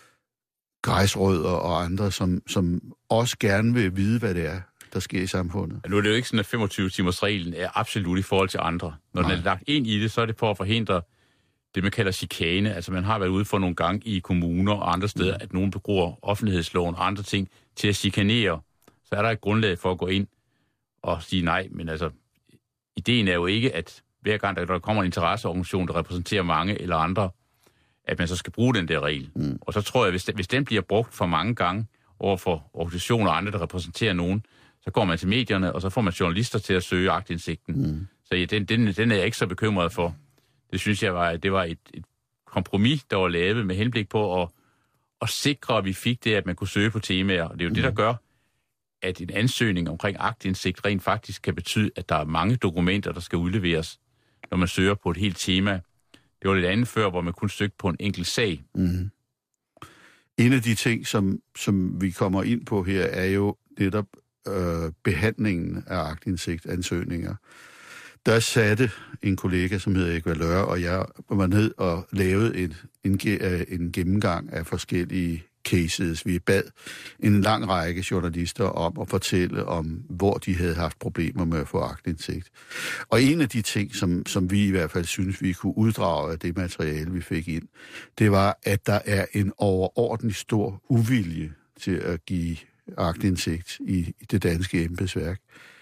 græsrødder og andre, som, som også gerne vil vide, hvad det er, der sker i samfundet. Nu er det jo ikke sådan, at femogtyve-timers-reglen er absolut i forhold til andre. Når Nej. den er lagt ind i det, så er det for at forhindre det, man kalder chikane. Altså man har været ude for nogle gange i kommuner og andre steder, mm. at nogen bruger offentlighedsloven og andre ting til at chikanere. Så er der et grundlag for at gå ind og sige nej. Men altså, ideen er jo ikke, at hver gang der kommer en interesseorganisation, der repræsenterer mange eller andre, at man så skal bruge den der regel. Mm. Og så tror jeg, hvis den, hvis den bliver brugt for mange gange over for organisationer og andre, der repræsenterer nogen, så går man til medierne, og så får man journalister til at søge aktindsigten. Mm. Så ja, den, den, den er jeg ikke så bekymret for. Det synes jeg var, det var et, et kompromis, der var lavet med henblik på at, at sikre, at vi fik det, at man kunne søge på temaer. Og det er jo mm. det, der gør, at en ansøgning omkring aktindsigt rent faktisk kan betyde, at der er mange dokumenter, der skal udleveres, når man søger på et helt tema. Det var lidt andet før, hvor man kun søgte på en enkelt sag. Mm. En af de ting, som, som vi kommer ind på her, er jo netop øh, behandlingen af aktindsigtansøgninger. Der satte en kollega, som hedder Erik Valør, og jeg var ned og lavede en, en, en gennemgang af forskellige cases. Vi bad en lang række journalister om at fortælle om, hvor de havde haft problemer med at få aktindsigt. Og en af de ting, som, som vi i hvert fald synes, vi kunne uddrage af det materiale, vi fik ind, det var, at der er en overordentlig stor uvilje til at give aktindsigt i, i det danske embedsværk.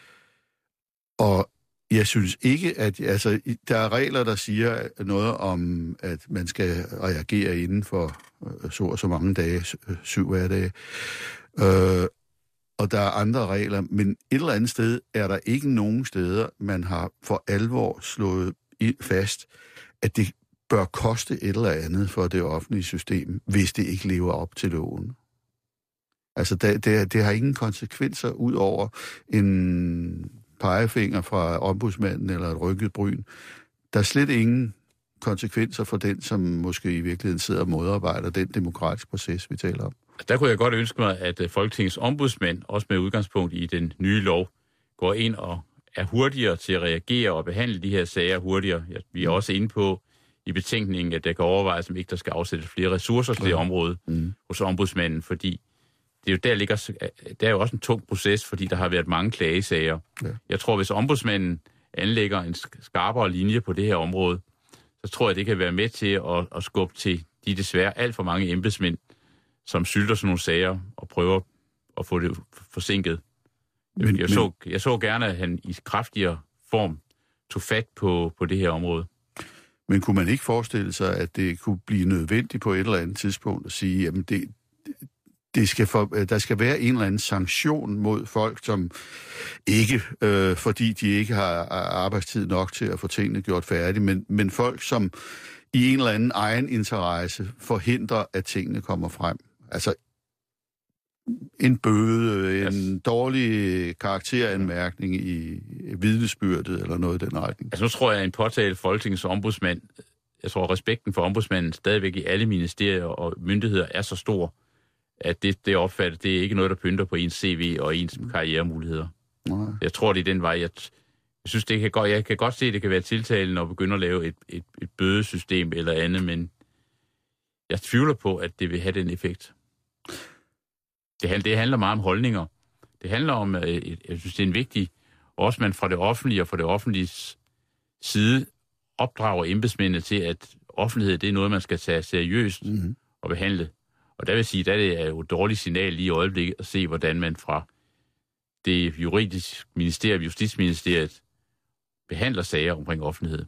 Og jeg synes ikke, at altså, der er regler, der siger noget om, at man skal reagere inden for så og så mange dage, syv hverdage. Øh, og der er andre regler, men et eller andet sted er der ikke nogen steder, man har for alvor slået fast, at det bør koste et eller andet for det offentlige system, hvis det ikke lever op til loven. Altså, det, det, det har ingen konsekvenser ud over en pegefinger fra ombudsmanden eller et rynket bryn. Der er slet ingen konsekvenser for den, som måske i virkeligheden sidder og modarbejder den demokratiske proces, vi taler om. Der kunne jeg godt ønske mig, at Folketingets ombudsmand, også med udgangspunkt i den nye lov, går ind og er hurtigere til at reagere og behandle de her sager hurtigere. Vi er også inde på i betænkningen, at der kan overvejes, om ikke der skal afsættes flere ressourcer til det område mm. hos ombudsmanden, fordi det er jo der ligger, der er jo også en tung proces, fordi der har været mange klagesager. Ja. Jeg tror, hvis ombudsmanden anlægger en skarpere linje på det her område, så tror jeg, det kan være med til at, at skubbe til de desværre alt for mange embedsmænd, som sylter sådan nogle sager og prøver at få det forsinket. Men, jeg, så, jeg så gerne, at han i kraftigere form tog fat på, på det her område. Men kunne man ikke forestille sig, at det kunne blive nødvendigt på et eller andet tidspunkt at sige, jamen det, det skal for, der skal være en eller anden sanktion mod folk, som ikke, øh, fordi de ikke har arbejdstid nok til at få tingene gjort færdigt, men, men folk, som i en eller anden egen interesse forhindrer, at tingene kommer frem. Altså en bøde, en yes. dårlig karakteranmærkning i vidnesbyrdet eller noget i den retning. Altså nu tror jeg, at en påtale Folketingets ombudsmand, jeg tror, respekten for ombudsmanden stadigvæk i alle ministerier og myndigheder er så stor, at det, det opfattet, det er ikke noget, der pynter på ens C V og ens karrieremuligheder. Nej. Jeg tror, det er den vej. Jeg, jeg synes, det kan godt, jeg kan godt se, at det kan være tiltalende at begynde at lave et, et, et bødesystem eller andet, men jeg tvivler på, at det vil have den effekt. Det, det handler meget om holdninger. Det handler om, jeg synes, det er en vigtig, også man fra det offentlige og fra det offentliges side opdrager embedsmændene til, at offentlighed, det er noget, man skal tage seriøst mm-hmm. og behandle. Og der vil sige, at det er jo et dårligt signal lige i øjeblikket at se, hvordan man fra det juridiske ministerium, Justitsministeriet, behandler sager omkring offentlighed.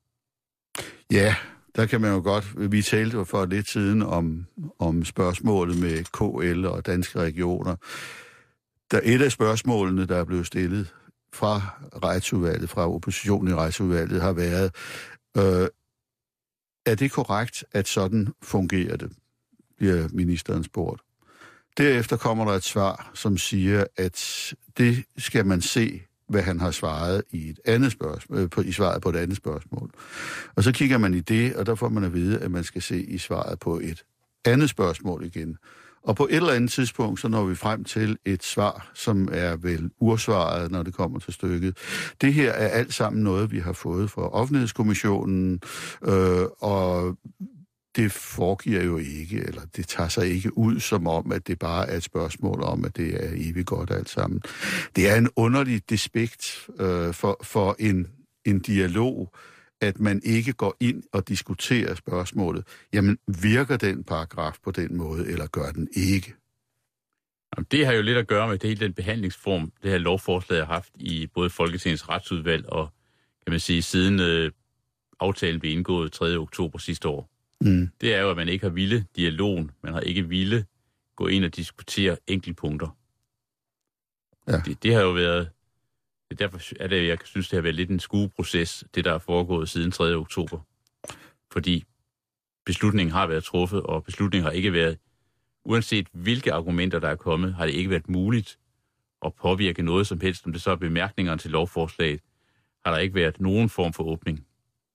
Ja, der kan man jo godt... Vi talte jo for lidt siden om, om spørgsmålet med K L og Danske Regioner. Der et af spørgsmålene, der er blevet stillet fra retsudvalget, fra oppositionen i retsudvalget, har været, øh, er det korrekt, at sådan fungerer det, bliver ministeren spurgt. Derefter kommer der et svar, som siger, at det skal man se, hvad han har svaret i et andet spørgsmål, på, i svaret på et andet spørgsmål. Og så kigger man i det, og der får man at vide, at man skal se i svaret på et andet spørgsmål igen. Og på et eller andet tidspunkt, så når vi frem til et svar, som er vel ursvaret, når det kommer til stykket. Det her er alt sammen noget, vi har fået fra Offentlighedskommissionen, øh, og det foregiver jo ikke, eller det tager sig ikke ud som om, at det bare er et spørgsmål om, at det er evigt godt alt sammen. Det er en underlig despekt øh, for, for en, en dialog, at man ikke går ind og diskuterer spørgsmålet. Jamen, virker den paragraf på den måde, eller gør den ikke? Jamen, det har jo lidt at gøre med det hele den behandlingsform, det her lovforslag har haft i både Folketingets retsudvalg og, kan man sige, siden øh, aftalen blev indgået tredje oktober sidste år. Mm. Det er jo, at man ikke har ville dialogen, man har ikke ville gå ind og diskutere enkeltpunkter. Ja. Det, det har jo været, det derfor er det, jeg synes, det har været lidt en skueproces, det der er foregået siden tredje oktober. Fordi beslutningen har været truffet, og beslutningen har ikke været, uanset hvilke argumenter der er kommet, har det ikke været muligt at påvirke noget som helst. Om det så er bemærkningerne til lovforslaget, har der ikke været nogen form for åbning.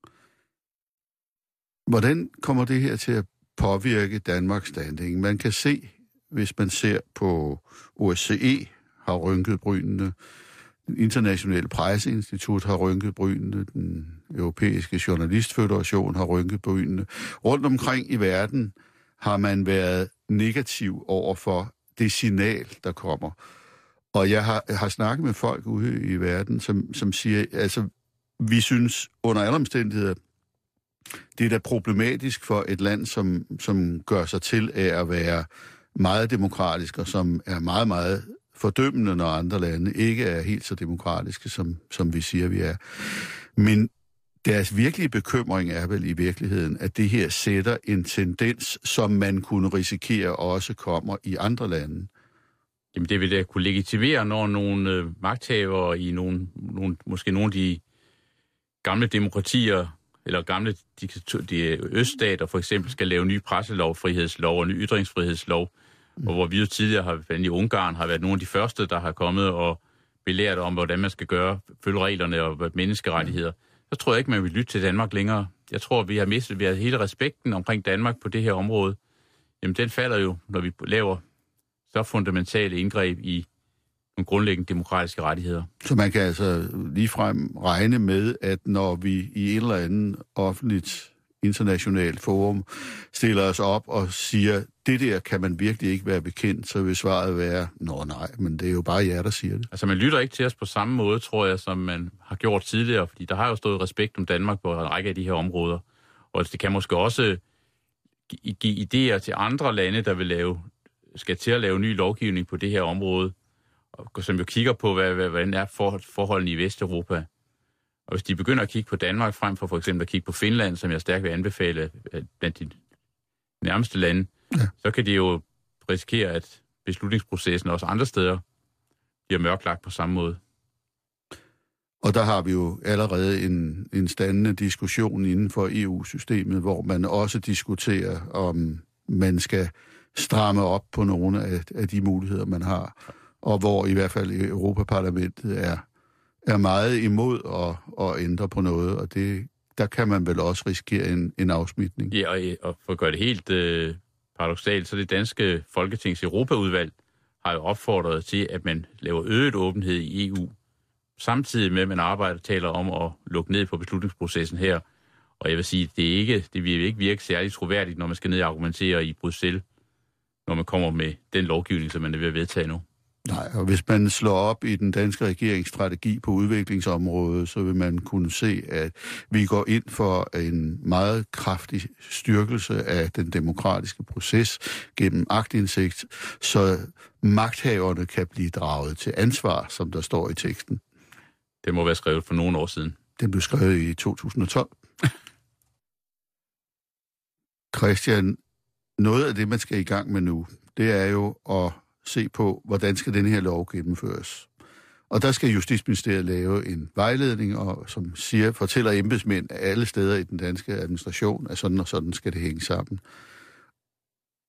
Hvordan kommer det her til at påvirke Danmarks standing? Man kan se, hvis man ser på O S C E, har rynket brynene, den internationale presseinstitut har rynket brynene, den europæiske journalistføderation har rynket brynene. Rundt omkring i verden har man været negativ over for det signal, der kommer. Og jeg har, har snakket med folk ude i verden, som, som siger, altså, vi synes under alle omstændigheder, det er da problematisk for et land, som, som gør sig til af at være meget demokratisk, og som er meget, meget fordømmende, når andre lande ikke er helt så demokratiske, som, som vi siger, vi er. Men deres virkelige bekymring er vel i virkeligheden, at det her sætter en tendens, som man kunne risikere også kommer i andre lande. Jamen det vil da kunne legitimere, når nogle øh, magthavere i nogle, nogle, måske nogle af de gamle demokratier, eller gamle de øststater for eksempel, skal lave ny presselov, frihedslov og ny ytringsfrihedslov, mm. og hvor vi jo tidligere har været i Ungarn, har været nogle af de første, der har kommet og belært om, hvordan man skal gøre, følge reglerne og menneskerettigheder. Så tror jeg ikke, man vil lytte til Danmark længere. Jeg tror, vi har mistet vi har hele respekten omkring Danmark på det her område. Jamen, den falder jo, når vi laver så fundamentale indgreb i nogle grundlæggende demokratiske rettigheder. Så man kan altså ligefrem regne med, at når vi i en eller anden offentligt internationalt forum stiller os op og siger, det der kan man virkelig ikke være bekendt, så vil svaret være, nå nej, men det er jo bare jer, der siger det. Altså man lytter ikke til os på samme måde, tror jeg, som man har gjort tidligere, fordi der har jo stået respekt om Danmark på en række af de her områder, og det kan måske også give idéer til andre lande, der vil lave, skal til at lave ny lovgivning på det her område, og som jo kigger på, hvad, hvad, hvordan er forholdene i Vesteuropa. Og hvis de begynder at kigge på Danmark, frem for for eksempel at kigge på Finland, som jeg stærkt vil anbefale blandt de nærmeste lande, ja. Så kan de jo risikere, at beslutningsprocessen også andre steder bliver mørklagt på samme måde. Og der har vi jo allerede en, en standende diskussion inden for E U-systemet, hvor man også diskuterer, om man skal stramme op på nogle af, af de muligheder, man har. Og hvor i hvert fald Europaparlamentet er, er meget imod at, at ændre på noget, og det, der kan man vel også risikere en, en afsmitning. Ja, og, og for at gøre det helt øh, paradoksalt, så det danske Folketings Europaudvalg har jo opfordret til, at man laver øget åbenhed i E U, samtidig med, at man arbejder og taler om at lukke ned på beslutningsprocessen her. Og jeg vil sige, det er ikke, det vil ikke virke særlig troværdigt, når man skal ned og argumentere i Bruxelles, når man kommer med den lovgivning, som man er ved at vedtage nu. Nej, og hvis man slår op i den danske regeringsstrategi på udviklingsområdet, så vil man kunne se, at vi går ind for en meget kraftig styrkelse af den demokratiske proces gennem aktindsigt, så magthaverne kan blive draget til ansvar, som der står i teksten. Det må være skrevet for nogle år siden. Den blev skrevet i to tusind og tolv. Christian, noget af det, man skal i gang med nu, det er jo at se på, hvordan skal den her lov gennemføres. Og der skal Justitsministeriet lave en vejledning, og som siger, fortæller embedsmænd alle steder i den danske administration, at sådan og sådan skal det hænge sammen.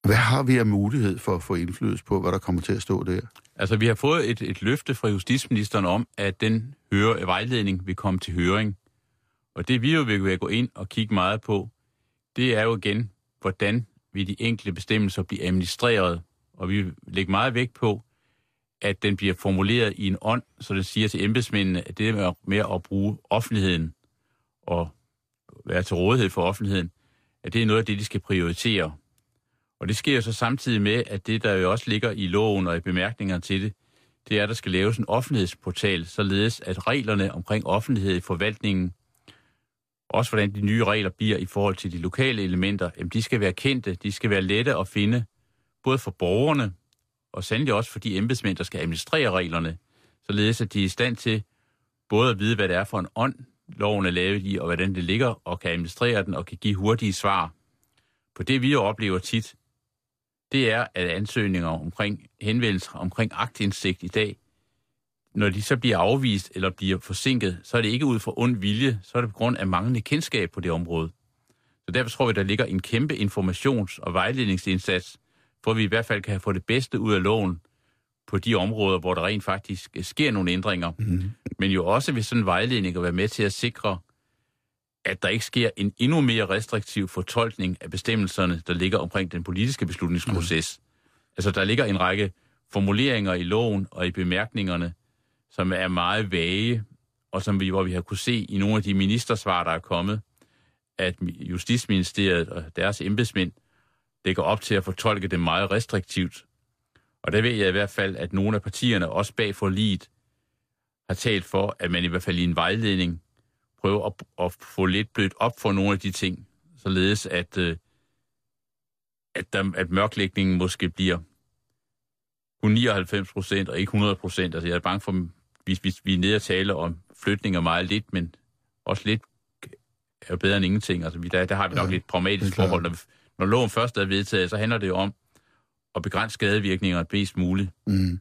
Hvad har vi af mulighed for at få indflydelse på, hvad der kommer til at stå der? Altså, vi har fået et, et løfte fra justitsministeren om, at den høre, vejledning vil komme til høring. Og det vi jo vil gå ind og kigge meget på, det er jo igen, hvordan vil de enkelte bestemmelser blive administreret. Og vi vil lægge meget vægt på, at den bliver formuleret i en ånd, så det siger til embedsmændene, at det er med at bruge offentligheden og være til rådighed for offentligheden, at det er noget af det, de skal prioritere. Og det sker jo så samtidig med, at det, der jo også ligger i loven og i bemærkningerne til det, det er, at der skal laves en offentlighedsportal, således at reglerne omkring offentlighed i forvaltningen, også hvordan de nye regler bliver i forhold til de lokale elementer, jamen de skal være kendte, de skal være lette at finde, både for borgerne, og sandelig også for de embedsmænd, der skal administrere reglerne, således at de er i stand til både at vide, hvad det er for en ånd, loven er lavet i, og hvordan det ligger, og kan administrere den, og kan give hurtige svar. For det, vi jo oplever tit, det er, at ansøgninger omkring henvendelser omkring aktindsigt i dag, når de så bliver afvist eller bliver forsinket, så er det ikke ud fra ond vilje, så er det på grund af manglende kendskab på det område. Så derfor tror vi, der ligger en kæmpe informations- og vejledningsindsats, for at vi i hvert fald kan få det bedste ud af loven på de områder, hvor der rent faktisk sker nogle ændringer. Mm. Men jo også ved sådan en vejledning at være med til at sikre, at der ikke sker en endnu mere restriktiv fortolkning af bestemmelserne, der ligger omkring den politiske beslutningsproces. Mm. Altså, der ligger en række formuleringer i loven og i bemærkningerne, som er meget vage, og som vi, hvor vi har kunne se i nogle af de ministersvar, der er kommet, at Justitsministeriet og deres embedsmænd lægger op til at fortolke det meget restriktivt. Og der ved jeg i hvert fald, at nogle af partierne, også bag forliget, har talt for, at man i hvert fald i en vejledning prøver at, at få lidt blødt op for nogle af de ting, således at, at, der, at mørklægningen måske bliver kun nioghalvfems procent og ikke hundrede procent. Altså jeg er bange for, hvis, hvis vi er nede og tale om flytninger meget lidt, men også lidt er bedre end ingenting. Altså der, der har vi nok ja, lidt pragmatisk forhold. Når, når loven først er vedtaget, så handler det jo om at begrænse skadevirkninger bedst muligt. Mm.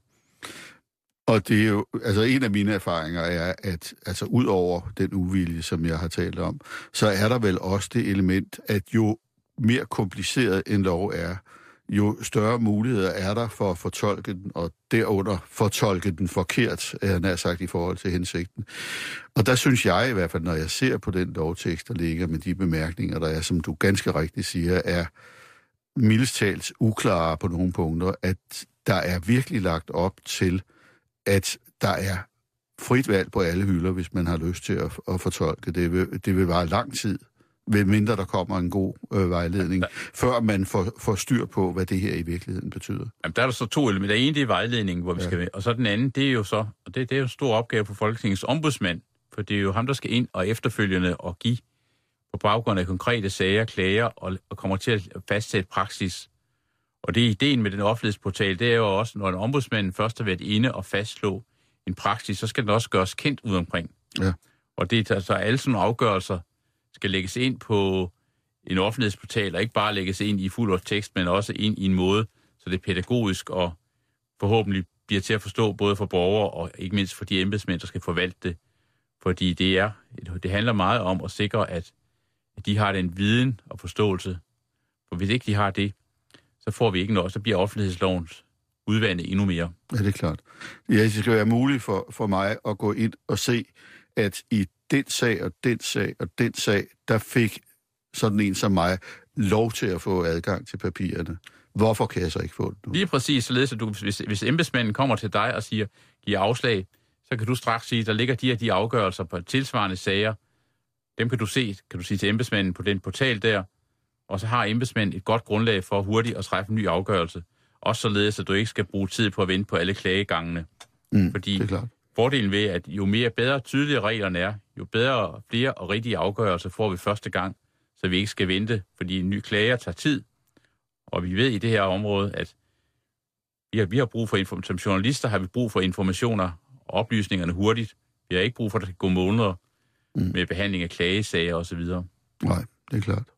Og det er jo, altså en af mine erfaringer er, at altså ud over den uvilje, som jeg har talt om, så er der vel også det element, at jo mere kompliceret en lov er, jo større muligheder er der for at fortolke den, og derunder fortolke den forkert, er nær sagt i forhold til hensigten. Og der synes jeg i hvert fald, når jeg ser på den lovtekst, der ligger med de bemærkninger, der er, som du ganske rigtigt siger, er mildest talt uklare på nogle punkter, at der er virkelig lagt op til, at der er frit valg på alle hylder, hvis man har lyst til at, at fortolke. Det vil, det vil vare lang tid, ved mindre der kommer en god øh, vejledning, ja, der, før man får, får styr på, hvad det her i virkeligheden betyder. Jamen, der er der så to elementer. En, det er vejledningen, hvor vi ja. skal med, og så den anden, det er jo så, og det, det er jo en stor opgave for Folketingets ombudsmand, for det er jo ham, der skal ind og efterfølgende og give på baggrund af konkrete sager, klager, og, og kommer til at fastsætte praksis. Og det er ideen med den offentlighedsportal, det er jo også, når en ombudsmand først har været inde og fastslå en praksis, så skal den også gøres kendt ud omkring. Ja. Og det er altså alle sådan nogle afgørelser, skal lægges ind på en offentlighedsportal, og ikke bare lægges ind i fuld tekst, men også ind i en måde, så det er pædagogisk og forhåbentlig bliver til at forstå både for borgere og ikke mindst for de embedsmænd, der skal forvalte det. Fordi det er, det handler meget om at sikre, at de har den viden og forståelse. For hvis ikke de har det, så får vi ikke noget, så bliver offentlighedslovens udvande endnu mere. Ja, det er klart. Ja, det skal være muligt for, for mig at gå ind og se, at i den sag og den sag og den sag, der fik sådan en som mig lov til at få adgang til papirerne. Hvorfor kan jeg så ikke få det nu? Lige præcis, således at du, hvis, hvis embedsmanden kommer til dig og siger, giver afslag, så kan du straks sige, der ligger de her de afgørelser på tilsvarende sager. Dem kan du se, kan du sige til embedsmanden på den portal der, og så har embedsmanden et godt grundlag for hurtigt at træffe en ny afgørelse. Også således, at du ikke skal bruge tid på at vente på alle klagegangene. Mm, Fordi det er klart. Fordelen ved, at jo mere bedre tydelige reglerne er, jo bedre flere og rigtige afgørelser får vi første gang, så vi ikke skal vente, fordi en ny klager tager tid. Og vi ved i det her område, at vi har, vi har brug for information. Som journalister har vi brug for informationer og oplysningerne hurtigt. Vi har ikke brug for, at der kan gå måneder mm. med behandling af klagesager osv. Nej, det er klart.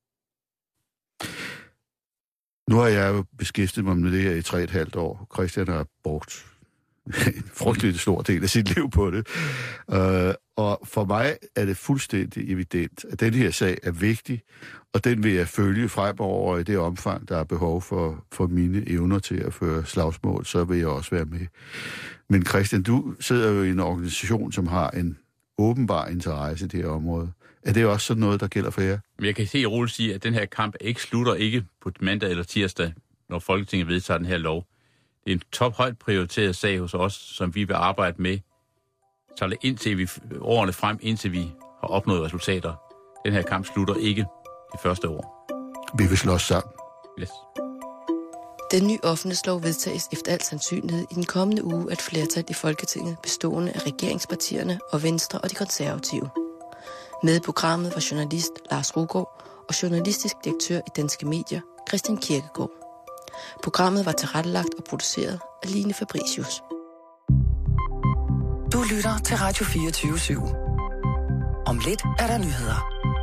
Nu har jeg jo beskæftiget mig med det her i tre og et halvt år. Christian har brugt en frygtelig stor del af sit liv på det. Uh, og for mig er det fuldstændig evident, at den her sag er vigtig, og den vil jeg følge fremover i det omfang, der er behov for, for mine evner til at føre slagsmål, så vil jeg også være med. Men Christian, du sidder jo i en organisation, som har en åbenbar interesse i det her område. Er det også sådan noget, der gælder for jer? Jeg kan helt roligt sige, at den her kamp ikke slutter ikke på mandag eller tirsdag, når Folketinget vedtager den her lov. Det er en tophøjt prioriteret sag hos os, som vi vil arbejde med, så det indtil vi årene frem, indtil vi har opnået resultater. Den her kamp slutter ikke de første år. Vi vil slås sammen. Yes. Den nye offentlighedslov vedtages efter al sandsynlighed i den kommende uge at flertal i Folketinget bestående af regeringspartierne og Venstre og de konservative. Med i programmet var journalist Lars Rugaard og journalistisk direktør i Danske Medier Christian Kierkegaard. Programmet var tilrettelagt og produceret af Line Fabricius. Du lytter til Radio fireogtyve syv. Om lidt er der nyheder.